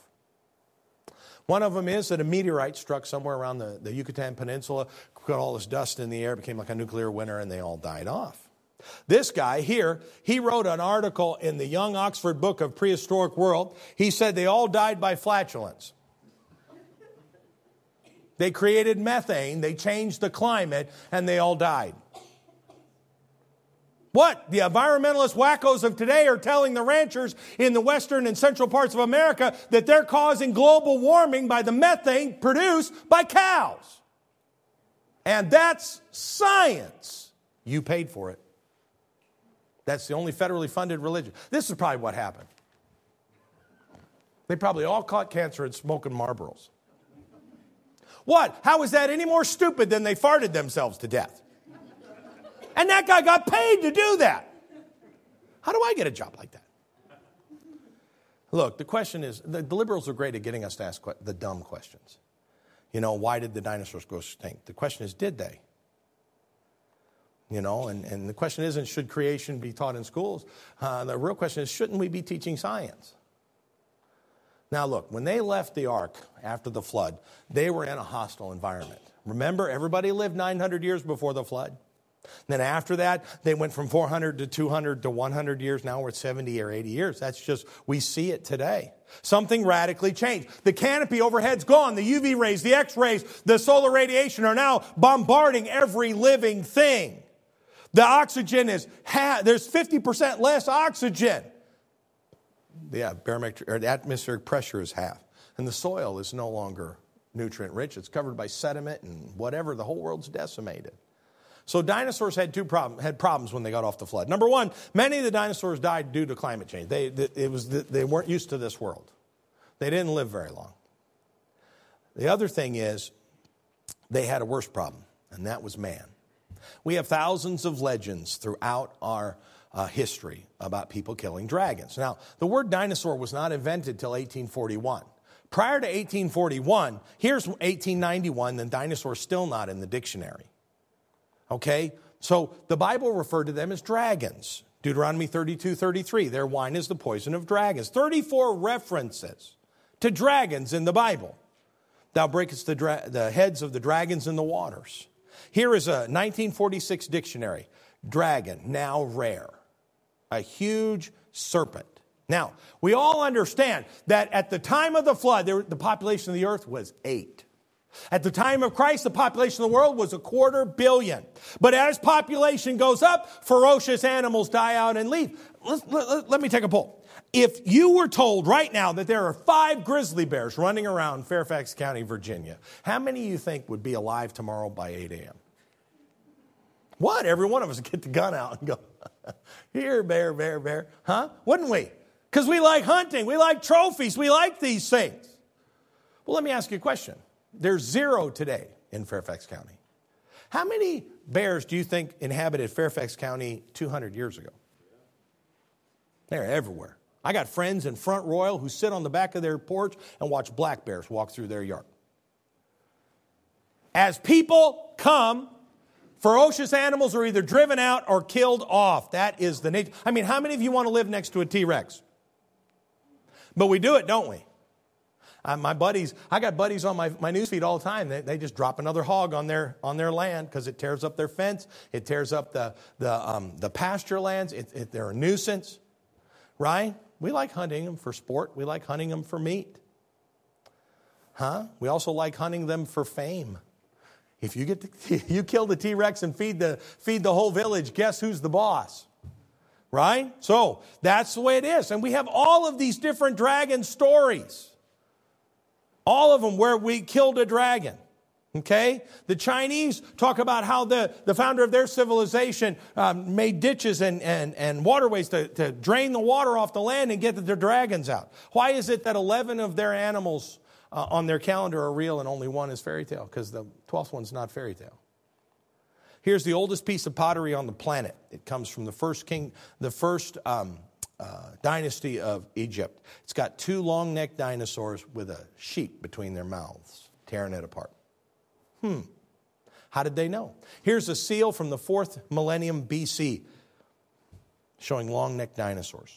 One of them is that a meteorite struck somewhere around the, the Yucatan Peninsula, got all this dust in the air, became like a nuclear winter, and they all died off. This guy here, he wrote an article in the Young Oxford Book of Prehistoric World. He said they all died by flatulence. They created methane, they changed the climate, and they all died. What? The environmentalist wackos of today are telling the ranchers in the western and central parts of America that they're causing global warming by the methane produced by cows. And that's science. You paid for it. That's the only federally funded religion. This is probably what happened. They probably all caught cancer and smoking Marlboros. What? How is that any more stupid than they farted themselves to death? And that guy got paid to do that. How do I get a job like that? Look, the question is, the, the liberals are great at getting us to ask que- the dumb questions. You know, why did the dinosaurs go extinct? The question is, did they? You know, and, and the question isn't, should creation be taught in schools? Uh, the real question is, shouldn't we be teaching science? Now look, when they left the ark after the flood, they were in a hostile environment. Remember, everybody lived nine hundred years before the flood. Then after that, they went from four hundred to two hundred to one hundred years. Now we're at seventy or eighty years. That's just, we see it today. Something radically changed. The canopy overhead's gone. The U V rays, the X-rays, the solar radiation are now bombarding every living thing. The oxygen is, ha- there's fifty percent less oxygen. Yeah, barometric, or the atmospheric pressure is half. And the soil is no longer nutrient rich. It's covered by sediment and whatever. The whole world's decimated. So dinosaurs had two problem, had problems when they got off the flood. Number one, many of the dinosaurs died due to climate change. They, it was, they weren't used to this world. They didn't live very long. The other thing is, they had a worse problem, and that was man. We have thousands of legends throughout our uh, history about people killing dragons. Now, the word dinosaur was not invented till eighteen forty-one. Prior to eighteen forty-one, here's eighteen ninety-one, then dinosaur's still not in the dictionary. Okay? So the Bible referred to them as dragons. Deuteronomy thirty-two thirty-three, their wine is the poison of dragons. thirty-four references to dragons in the Bible. Thou breakest the, dra- the heads of the dragons in the waters. Here is a nineteen forty-six dictionary. Dragon, now rare. A huge serpent. Now, we all understand that at the time of the flood, there, the population of the earth was eight. At the time of Christ, the population of the world was a quarter billion. But as population goes up, ferocious animals die out and leave. Let, let, let me take a poll. If you were told right now that there are five grizzly bears running around Fairfax County, Virginia, how many of you think would be alive tomorrow by eight a.m.? What? Every one of us would get the gun out and go, here, bear, bear, bear. Huh? Wouldn't we? Because we like hunting. We like trophies. We like these things. Well, let me ask you a question. There's zero today in Fairfax County. How many bears do you think inhabited Fairfax County two hundred years ago? They're everywhere. I got friends in Front Royal who sit on the back of their porch and watch black bears walk through their yard. As people come, ferocious animals are either driven out or killed off. That is the nature. I mean, how many of you want to live next to a T-Rex? But we do it, don't we? Uh, my buddies, I got buddies on my, my newsfeed all the time. They, they just drop another hog on their on their land because it tears up their fence. It tears up the the um, the pasture lands. It, it, they're a nuisance, right? We like hunting them for sport. We like hunting them for meat. Huh? We also like hunting them for fame. If you get to, you kill the T-Rex and feed the feed the whole village, guess who's the boss? Right? So that's the way it is. And we have all of these different dragon stories. All of them where we killed a dragon. Okay? The Chinese talk about how the, the founder of their civilization um, made ditches and, and, and waterways to, to drain the water off the land and get the, the dragons out. Why is it that eleven of their animals uh, on their calendar are real and only one is fairy tale? Because the twelfth one's not fairy tale. Here's the oldest piece of pottery on the planet. It comes from the first king, the first um, uh, dynasty of Egypt. It's got two long-necked dinosaurs with a sheep between their mouths, tearing it apart. Hmm. How did they know? Here's a seal from the fourth millennium B C showing long-necked dinosaurs.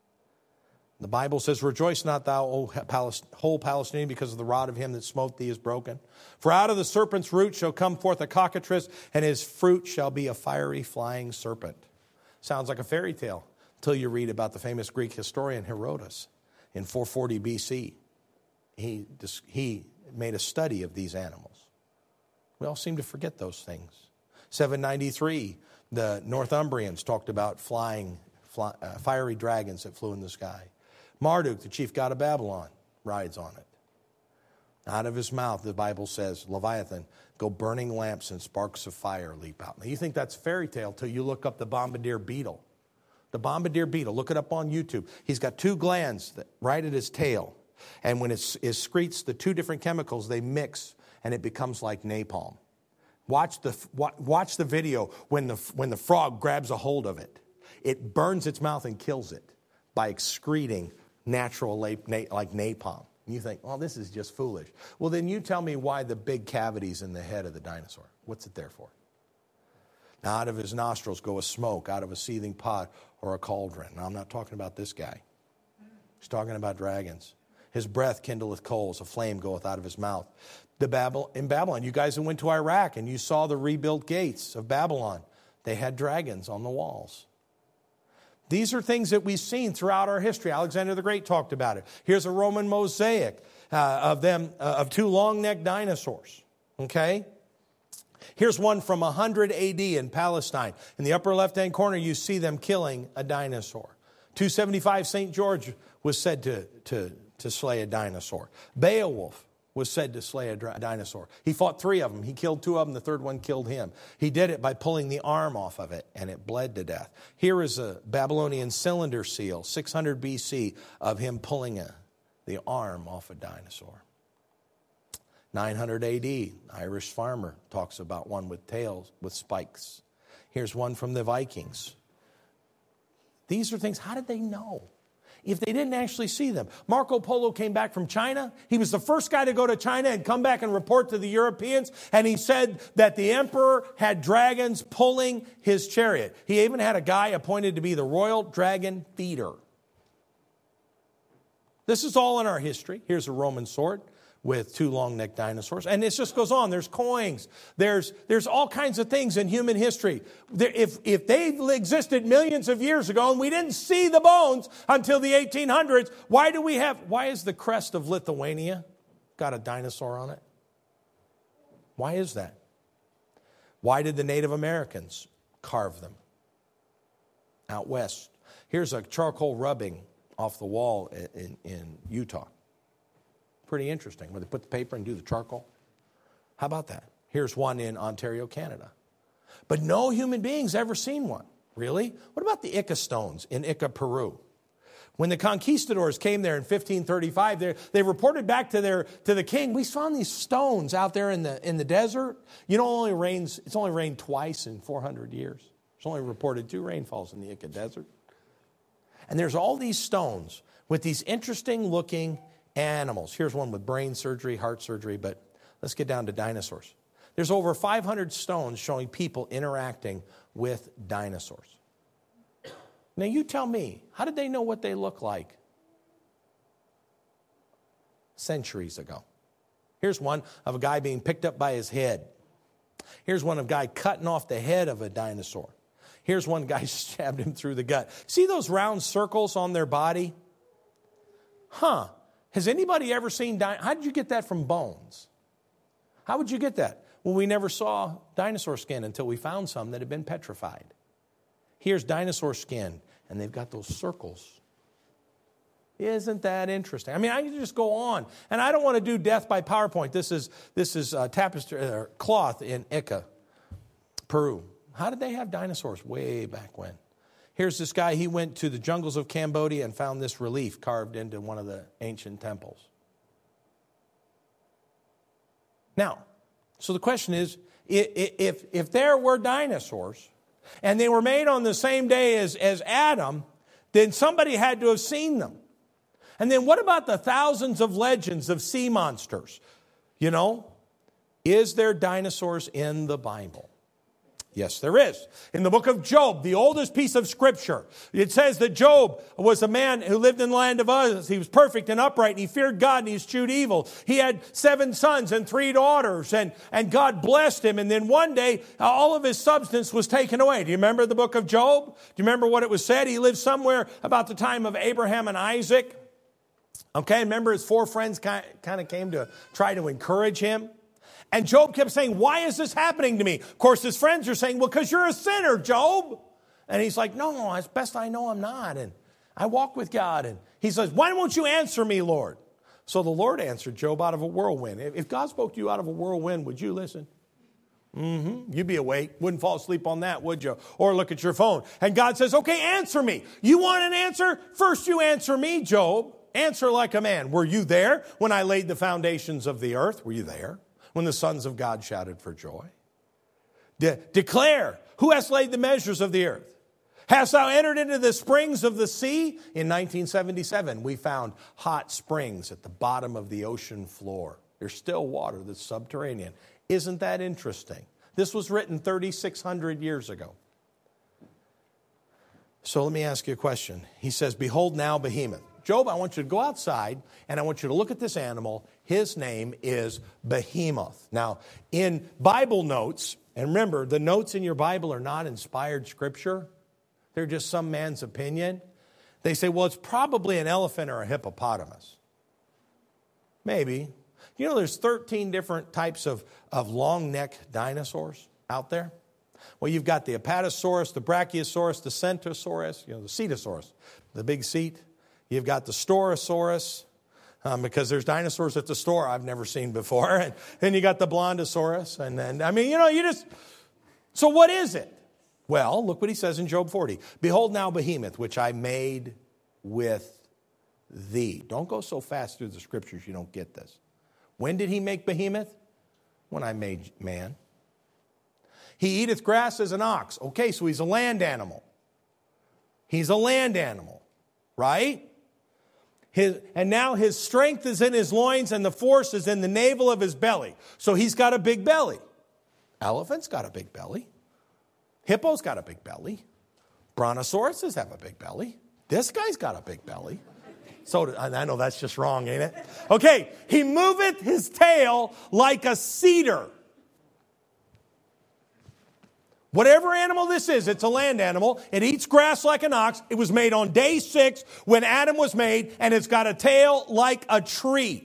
The Bible says, rejoice not thou, O Palest- whole Palestinian, because of the rod of him that smote thee is broken. For out of the serpent's root shall come forth a cockatrice, and his fruit shall be a fiery flying serpent. Sounds like a fairy tale until you read about the famous Greek historian Herodotus in four forty B C. He, he made a study of these animals. We all seem to forget those things. seven ninety-three, the Northumbrians talked about flying, fly, uh, fiery dragons that flew in the sky. Marduk, the chief god of Babylon, rides on it. Out of his mouth, the Bible says, Leviathan, go burning lamps and sparks of fire leap out. Now, you think that's fairy tale till you look up the bombardier beetle. The bombardier beetle, look it up on YouTube. He's got two glands that, right at his tail. And when it, it excretes the two different chemicals, they mix and it becomes like napalm. Watch the, watch the video when the, when the frog grabs a hold of it. It burns its mouth and kills it by excreting natural like napalm. And you think, oh, this is just foolish. Well, then you tell me why the big cavities in the head of the dinosaur. What's it there for? Now, out of his nostrils go a smoke, out of a seething pot or a cauldron. Now, I'm not talking about this guy. He's talking about dragons. His breath kindleth coals, a flame goeth out of his mouth. The Babylon, in Babylon, you guys who went to Iraq and you saw the rebuilt gates of Babylon, they had dragons on the walls. These are things that we've seen throughout our history. Alexander the Great talked about it. Here's a Roman mosaic uh, of them, uh, of two long-necked dinosaurs. Okay? Here's one from one hundred A D in Palestine. In the upper left-hand corner, you see them killing a dinosaur. two seventy-five, Saint George was said to, to, to slay a dinosaur. Beowulf was said to slay a dinosaur. He fought three of them. He killed two of them. The third one killed him. He did it by pulling the arm off of it, and it bled to death. Here is a Babylonian cylinder seal, six hundred B C, of him pulling a, the arm off a dinosaur. nine hundred A D, Irish farmer talks about one with tails, with spikes. Here's one from the Vikings. These are things, how did they know? If they didn't actually see them. Marco Polo came back from China. He was the first guy to go to China and come back and report to the Europeans. And he said that the emperor had dragons pulling his chariot. He even had a guy appointed to be the royal dragon feeder. This is all in our history. Here's a Roman sword with two long-necked dinosaurs. And it just goes on. There's coins. There's, there's all kinds of things in human history. There, if, if they existed millions of years ago and we didn't see the bones until the eighteen hundreds, why do we have, why is the crest of Lithuania got a dinosaur on it? Why is that? Why did the Native Americans carve them out west? Here's a charcoal rubbing off the wall in, in, in Utah. Pretty interesting, where they put the paper and do the charcoal. How about that? Here's one in Ontario, Canada. But no human being's ever seen one. Really? What about the Ica stones in Ica, Peru? When the conquistadors came there in fifteen thirty-five, they, they reported back to their to the king, we found these stones out there in the in the desert. You know, it only rains, it's only rained twice in four hundred years. It's only reported two rainfalls in the Ica desert. And there's all these stones with these interesting looking animals. Here's one with brain surgery, heart surgery, but let's get down to dinosaurs. There's over five hundred stones showing people interacting with dinosaurs. Now you tell me, how did they know what they look like centuries ago? Here's one of a guy being picked up by his head. Here's one of a guy cutting off the head of a dinosaur. Here's one guy stabbed him through the gut. See those round circles on their body? Huh. Has anybody ever seen, di- how did you get that from bones? How would you get that? Well, we never saw dinosaur skin until we found some that had been petrified. Here's dinosaur skin, and they've got those circles. Isn't that interesting? I mean, I can just go on. And I don't want to do death by PowerPoint. This is this is uh, tapestry, uh, cloth in Ica, Peru. How did they have dinosaurs way back when? Here's this guy, he went to the jungles of Cambodia and found this relief carved into one of the ancient temples. Now, so the question is, if, if there were dinosaurs, and they were made on the same day as, as Adam, then somebody had to have seen them. And then what about the thousands of legends of sea monsters? You know, is there dinosaurs in the Bible? Yes, there is. In the book of Job, the oldest piece of Scripture, it says that Job was a man who lived in the land of Uz. He was perfect and upright, and he feared God, and he eschewed evil. He had seven sons and three daughters, and, and God blessed him. And then one day, all of his substance was taken away. Do you remember the book of Job? Do you remember what it was said? He lived somewhere about the time of Abraham and Isaac. Okay, remember his four friends kind of came to try to encourage him. And Job kept saying, why is this happening to me? Of course, his friends are saying, well, because you're a sinner, Job. And he's like, no, no, as best I know I'm not. And I walk with God. And he says, why won't you answer me, Lord? So the Lord answered Job out of a whirlwind. If God spoke to you out of a whirlwind, would you listen? Mm-hmm. You'd be awake. Wouldn't fall asleep on that, would you? Or look at your phone. And God says, okay, answer me. You want an answer? First you answer me, Job. Answer like a man. Were you there when I laid the foundations of the earth? Were you there when the sons of God shouted for joy? De- declare, who has laid the measures of the earth? Hast thou entered into the springs of the sea? In nineteen seventy-seven, we found hot springs at the bottom of the ocean floor. There's still water that's subterranean. Isn't that interesting? This was written thirty-six hundred years ago. So let me ask you a question. He says, behold now Behemoth. Job, I want you to go outside, and I want you to look at this animal. His name is Behemoth. Now, in Bible notes, and remember, the notes in your Bible are not inspired scripture. They're just some man's opinion. They say, well, it's probably an elephant or a hippopotamus. Maybe. You know, there's thirteen different types of, of long-necked dinosaurs out there. Well, you've got the Apatosaurus, the Brachiosaurus, the Centosaurus, you know, the Cetosaurus, the big seat. You've got the Storosaurus, um, because there's dinosaurs at the store I've never seen before. And then you got the Blondosaurus. And then, I mean, you know, you just... So what is it? Well, look what he says in Job forty. Behold now Behemoth, which I made with thee. Don't go so fast through the scriptures you don't get this. When did he make Behemoth? When I made man. He eateth grass as an ox. Okay, so he's a land animal. He's a land animal, right? His, and now his strength is in his loins and the force is in the navel of his belly. So he's got a big belly. Elephant's got a big belly. Hippo's got a big belly. Brontosauruses have a big belly. This guy's got a big belly. So do, I know that's just wrong, ain't it? Okay, he moveth his tail like a cedar. Whatever animal this is, it's a land animal. It eats grass like an ox. It was made on day six when Adam was made, and it's got a tail like a tree.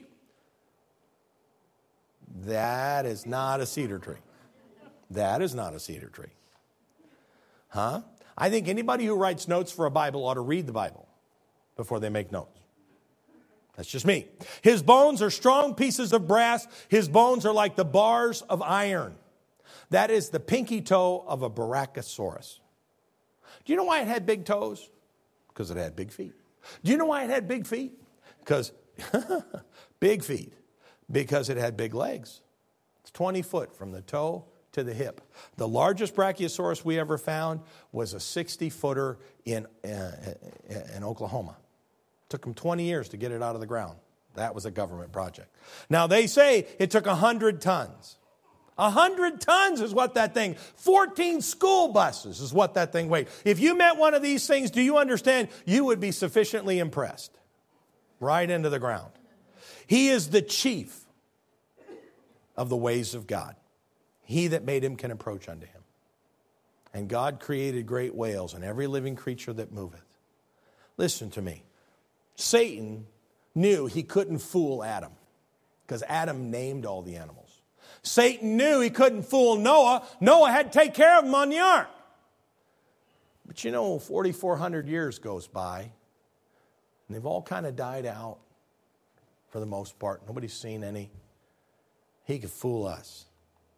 That is not a cedar tree. That is not a cedar tree. Huh? I think anybody who writes notes for a Bible ought to read the Bible before they make notes. That's just me. His bones are strong pieces of brass. His bones are like the bars of iron. That is the pinky toe of a Brachiosaurus. Do you know why it had big toes? Because it had big feet. Do you know why it had big feet? Because, big feet. Because it had big legs. It's twenty foot from the toe to the hip. The largest Brachiosaurus we ever found was a sixty footer in, uh, in Oklahoma. It took them twenty years to get it out of the ground. That was a government project. Now they say it took one hundred tons. A hundred tons is what that thing, fourteen school buses is what that thing weighed. If you met one of these things, do you understand? You would be sufficiently impressed. Right into the ground. He is the chief of the ways of God. He that made him can approach unto him. And God created great whales and every living creature that moveth. Listen to me. Satan knew he couldn't fool Adam because Adam named all the animals. Satan knew he couldn't fool Noah. Noah had to take care of them on the ark. But you know, forty-four hundred years goes by, and they've all kind of died out for the most part. Nobody's seen any. He could fool us.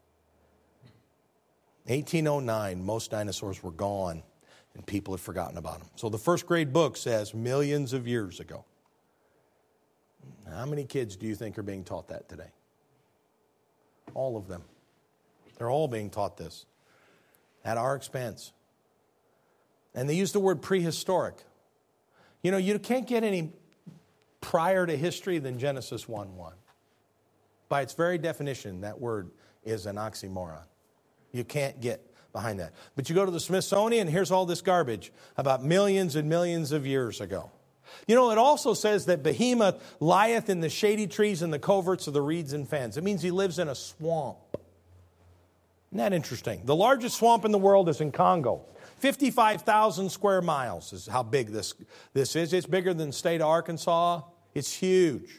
eighteen oh nine, most dinosaurs were gone, and people had forgotten about them. So the first grade book says millions of years ago. How many kids do you think are being taught that today? All of them. They're all being taught this at our expense. And they use the word prehistoric. You know, you can't get any prior to history than Genesis one one. By its very definition, that word is an oxymoron. You can't get behind that. But you go to the Smithsonian, here's all this garbage about millions and millions of years ago. You know, it also says that Behemoth lieth in the shady trees and the coverts of the reeds and fens. It means he lives in a swamp. Isn't that interesting? The largest swamp in the world is in Congo. fifty-five thousand square miles is how big this, this is. It's bigger than the state of Arkansas. It's huge.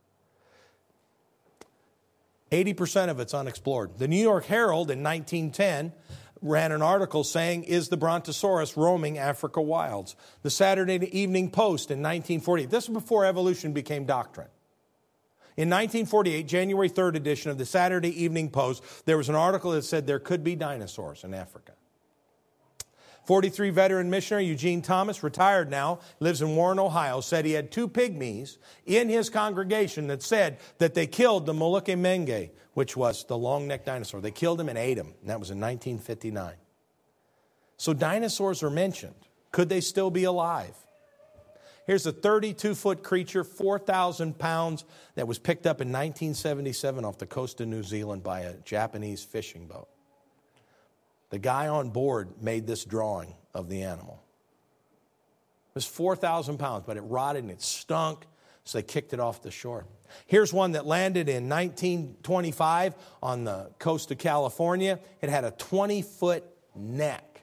eighty percent of it's unexplored. The New York Herald in nineteen ten ran an article saying, is the Brontosaurus roaming Africa wilds? The Saturday Evening Post in nineteen forty-eight. This was before evolution became doctrine. In nineteen forty-eight, January third edition of the Saturday Evening Post, there was an article that said there could be dinosaurs in Africa. forty-three veteran missionary Eugene Thomas, retired now, lives in Warren, Ohio, said he had two pygmies in his congregation that said that they killed the Molucca Menge, which was the long-necked dinosaur. They killed him and ate him, and that was in nineteen fifty-nine. So dinosaurs are mentioned. Could they still be alive? Here's a thirty-two foot creature, four thousand pounds, that was picked up in nineteen seventy-seven off the coast of New Zealand by a Japanese fishing boat. The guy on board made this drawing of the animal. was four thousand pounds, but it rotted and it stunk, so they kicked it off the shore. Here's one that landed in nineteen twenty-five on the coast of California. It had a twenty-foot neck.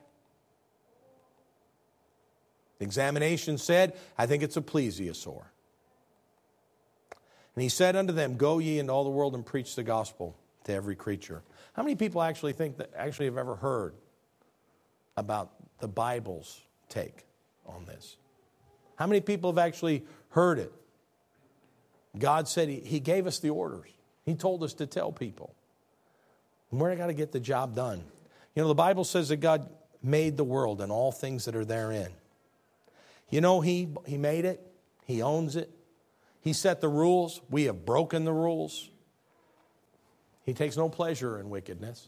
The examination said, I think it's a plesiosaur. And he said unto them, go ye into all the world and preach the gospel to every creature. How many people actually think that actually have ever heard about the Bible's take on this? How many people have actually heard it? God said he, he gave us the orders. He told us to tell people. And we're got to get the job done. You know, the Bible says that God made the world and all things that are therein. You know, he, he made it. He owns it. He set the rules. We have broken the rules. He takes no pleasure in wickedness.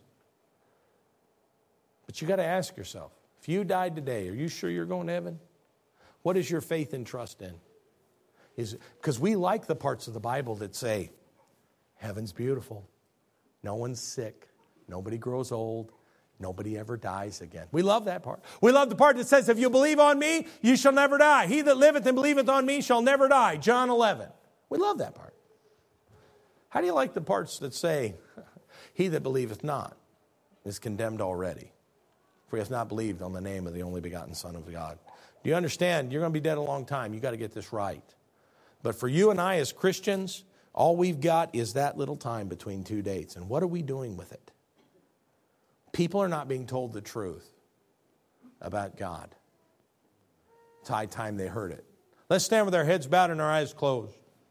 But you got to ask yourself, if you died today, are you sure you're going to heaven? What is your faith and trust in? Is because we like the parts of the Bible that say, heaven's beautiful. No one's sick. Nobody grows old. Nobody ever dies again. We love that part. We love the part that says, if you believe on me, you shall never die. He that liveth and believeth on me shall never die. John eleven. We love that part. How do you like the parts that say, he that believeth not is condemned already, for he hath not believed on the name of the only begotten Son of God? Do you understand? You're going to be dead a long time. You've got to get this right. But for you and I as Christians, all we've got is that little time between two dates. And what are we doing with it? People are not being told the truth about God. It's high time they heard it. Let's stand with our heads bowed and our eyes closed.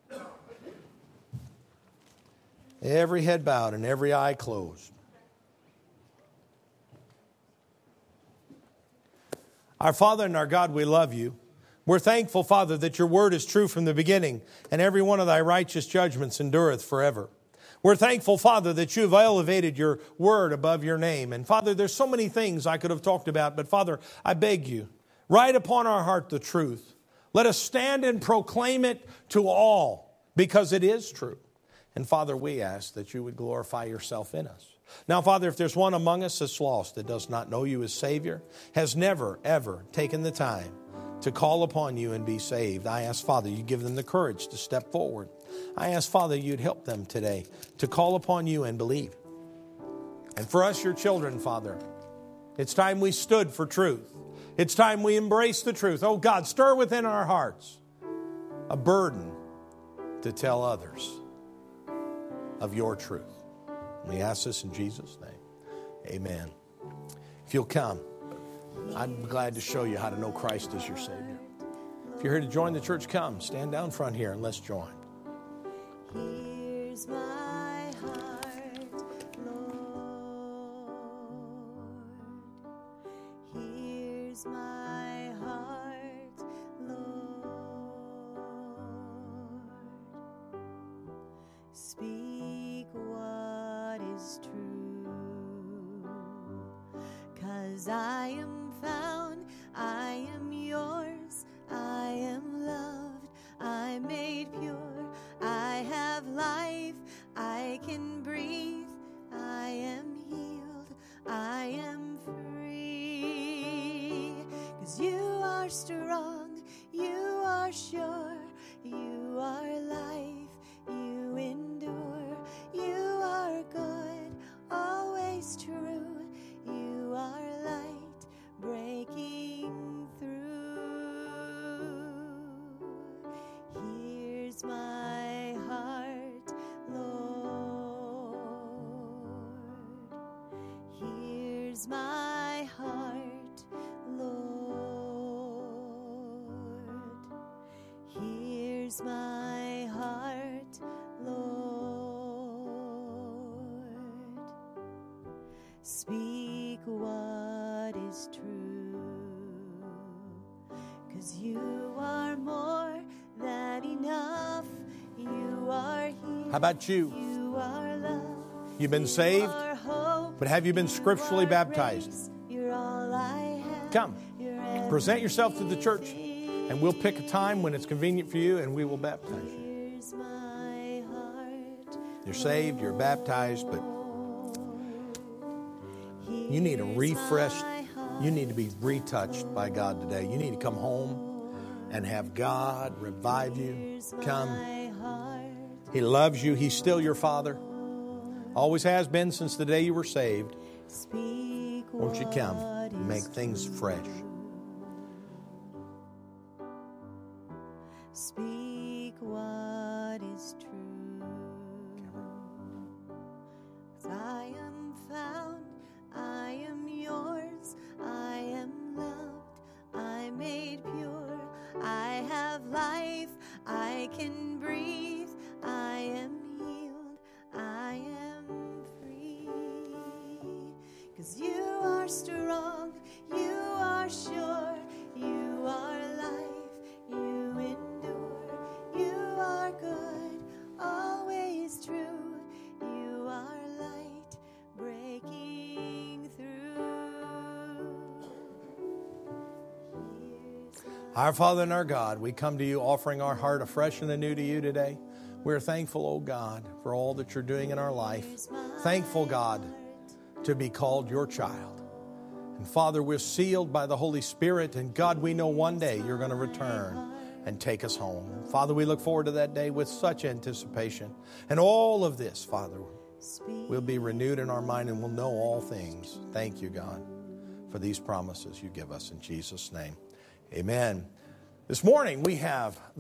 Every head bowed and every eye closed. Our Father and our God, we love you. We're thankful, Father, that your word is true from the beginning, and every one of thy righteous judgments endureth forever. We're thankful, Father, that you've elevated your word above your name. And Father, there's so many things I could have talked about, but Father, I beg you, write upon our heart the truth. Let us stand and proclaim it to all, because it is true. And Father, we ask that you would glorify yourself in us. Now, Father, if there's one among us that's lost, that does not know you as Savior, has never, ever taken the time to call upon you and be saved, I ask, Father, you give them the courage to step forward. I ask, Father, you'd help them today to call upon you and believe. And for us, your children, Father, it's time we stood for truth. It's time we embrace the truth. Oh, God, stir within our hearts a burden to tell others of your truth. We ask this in Jesus' name. Amen. If you'll come, I'm glad to show you how to know Christ as your Savior. If you're here to join the church, come. Stand down front here and let's join. Here's my heart, Lord. Here's my heart, Lord. Speak what is true, 'cause I am found, I am yours, I am loved, I'm made pure. I have life, I can breathe, I am healed, I am free. 'Cause you are strong, you are sure, you are life, you endure, you are good, always true, you are light breaking through. Here's my heart, Lord. Here's my heart, Lord. Here's my heart, Lord. Speak what is true, 'cause you are more than enough. You are here. How about you? You are love. You've been saved, You are hope. but have you been scripturally You are baptized? grace. You're all I have. Come. You're Present yourself to the church, everything. and we'll pick a time when it's convenient for you, and we will baptize you. Here's my heart. You're saved, you're baptized, but you need a refreshed, you need to be retouched by God today. You need to come home and have God revive you. Here's Come. my heart. He loves you. He's still your Father. Always has been since the day you were saved. Speak Won't you come what and make is things fresh? Speak what is true. 'Cause I am found, I am yours, I am loved, I'm made pure, I have life, I can breathe, I am healed, I am free. 'Cause you are strong, you are sure, you are life, you endure, you are good, always true, you are light breaking through. Here's Our Father and our God, we come to you offering our heart afresh and anew to you today. We're thankful, oh God, for all that you're doing in our life. Thankful, God, to be called your child. And Father, we're sealed by the Holy Spirit, and God, we know one day you're going to return and take us home. Father, we look forward to that day with such anticipation. And all of this, Father, will be renewed in our mind and we'll know all things. Thank you, God, for these promises you give us in Jesus' name. Amen. This morning we have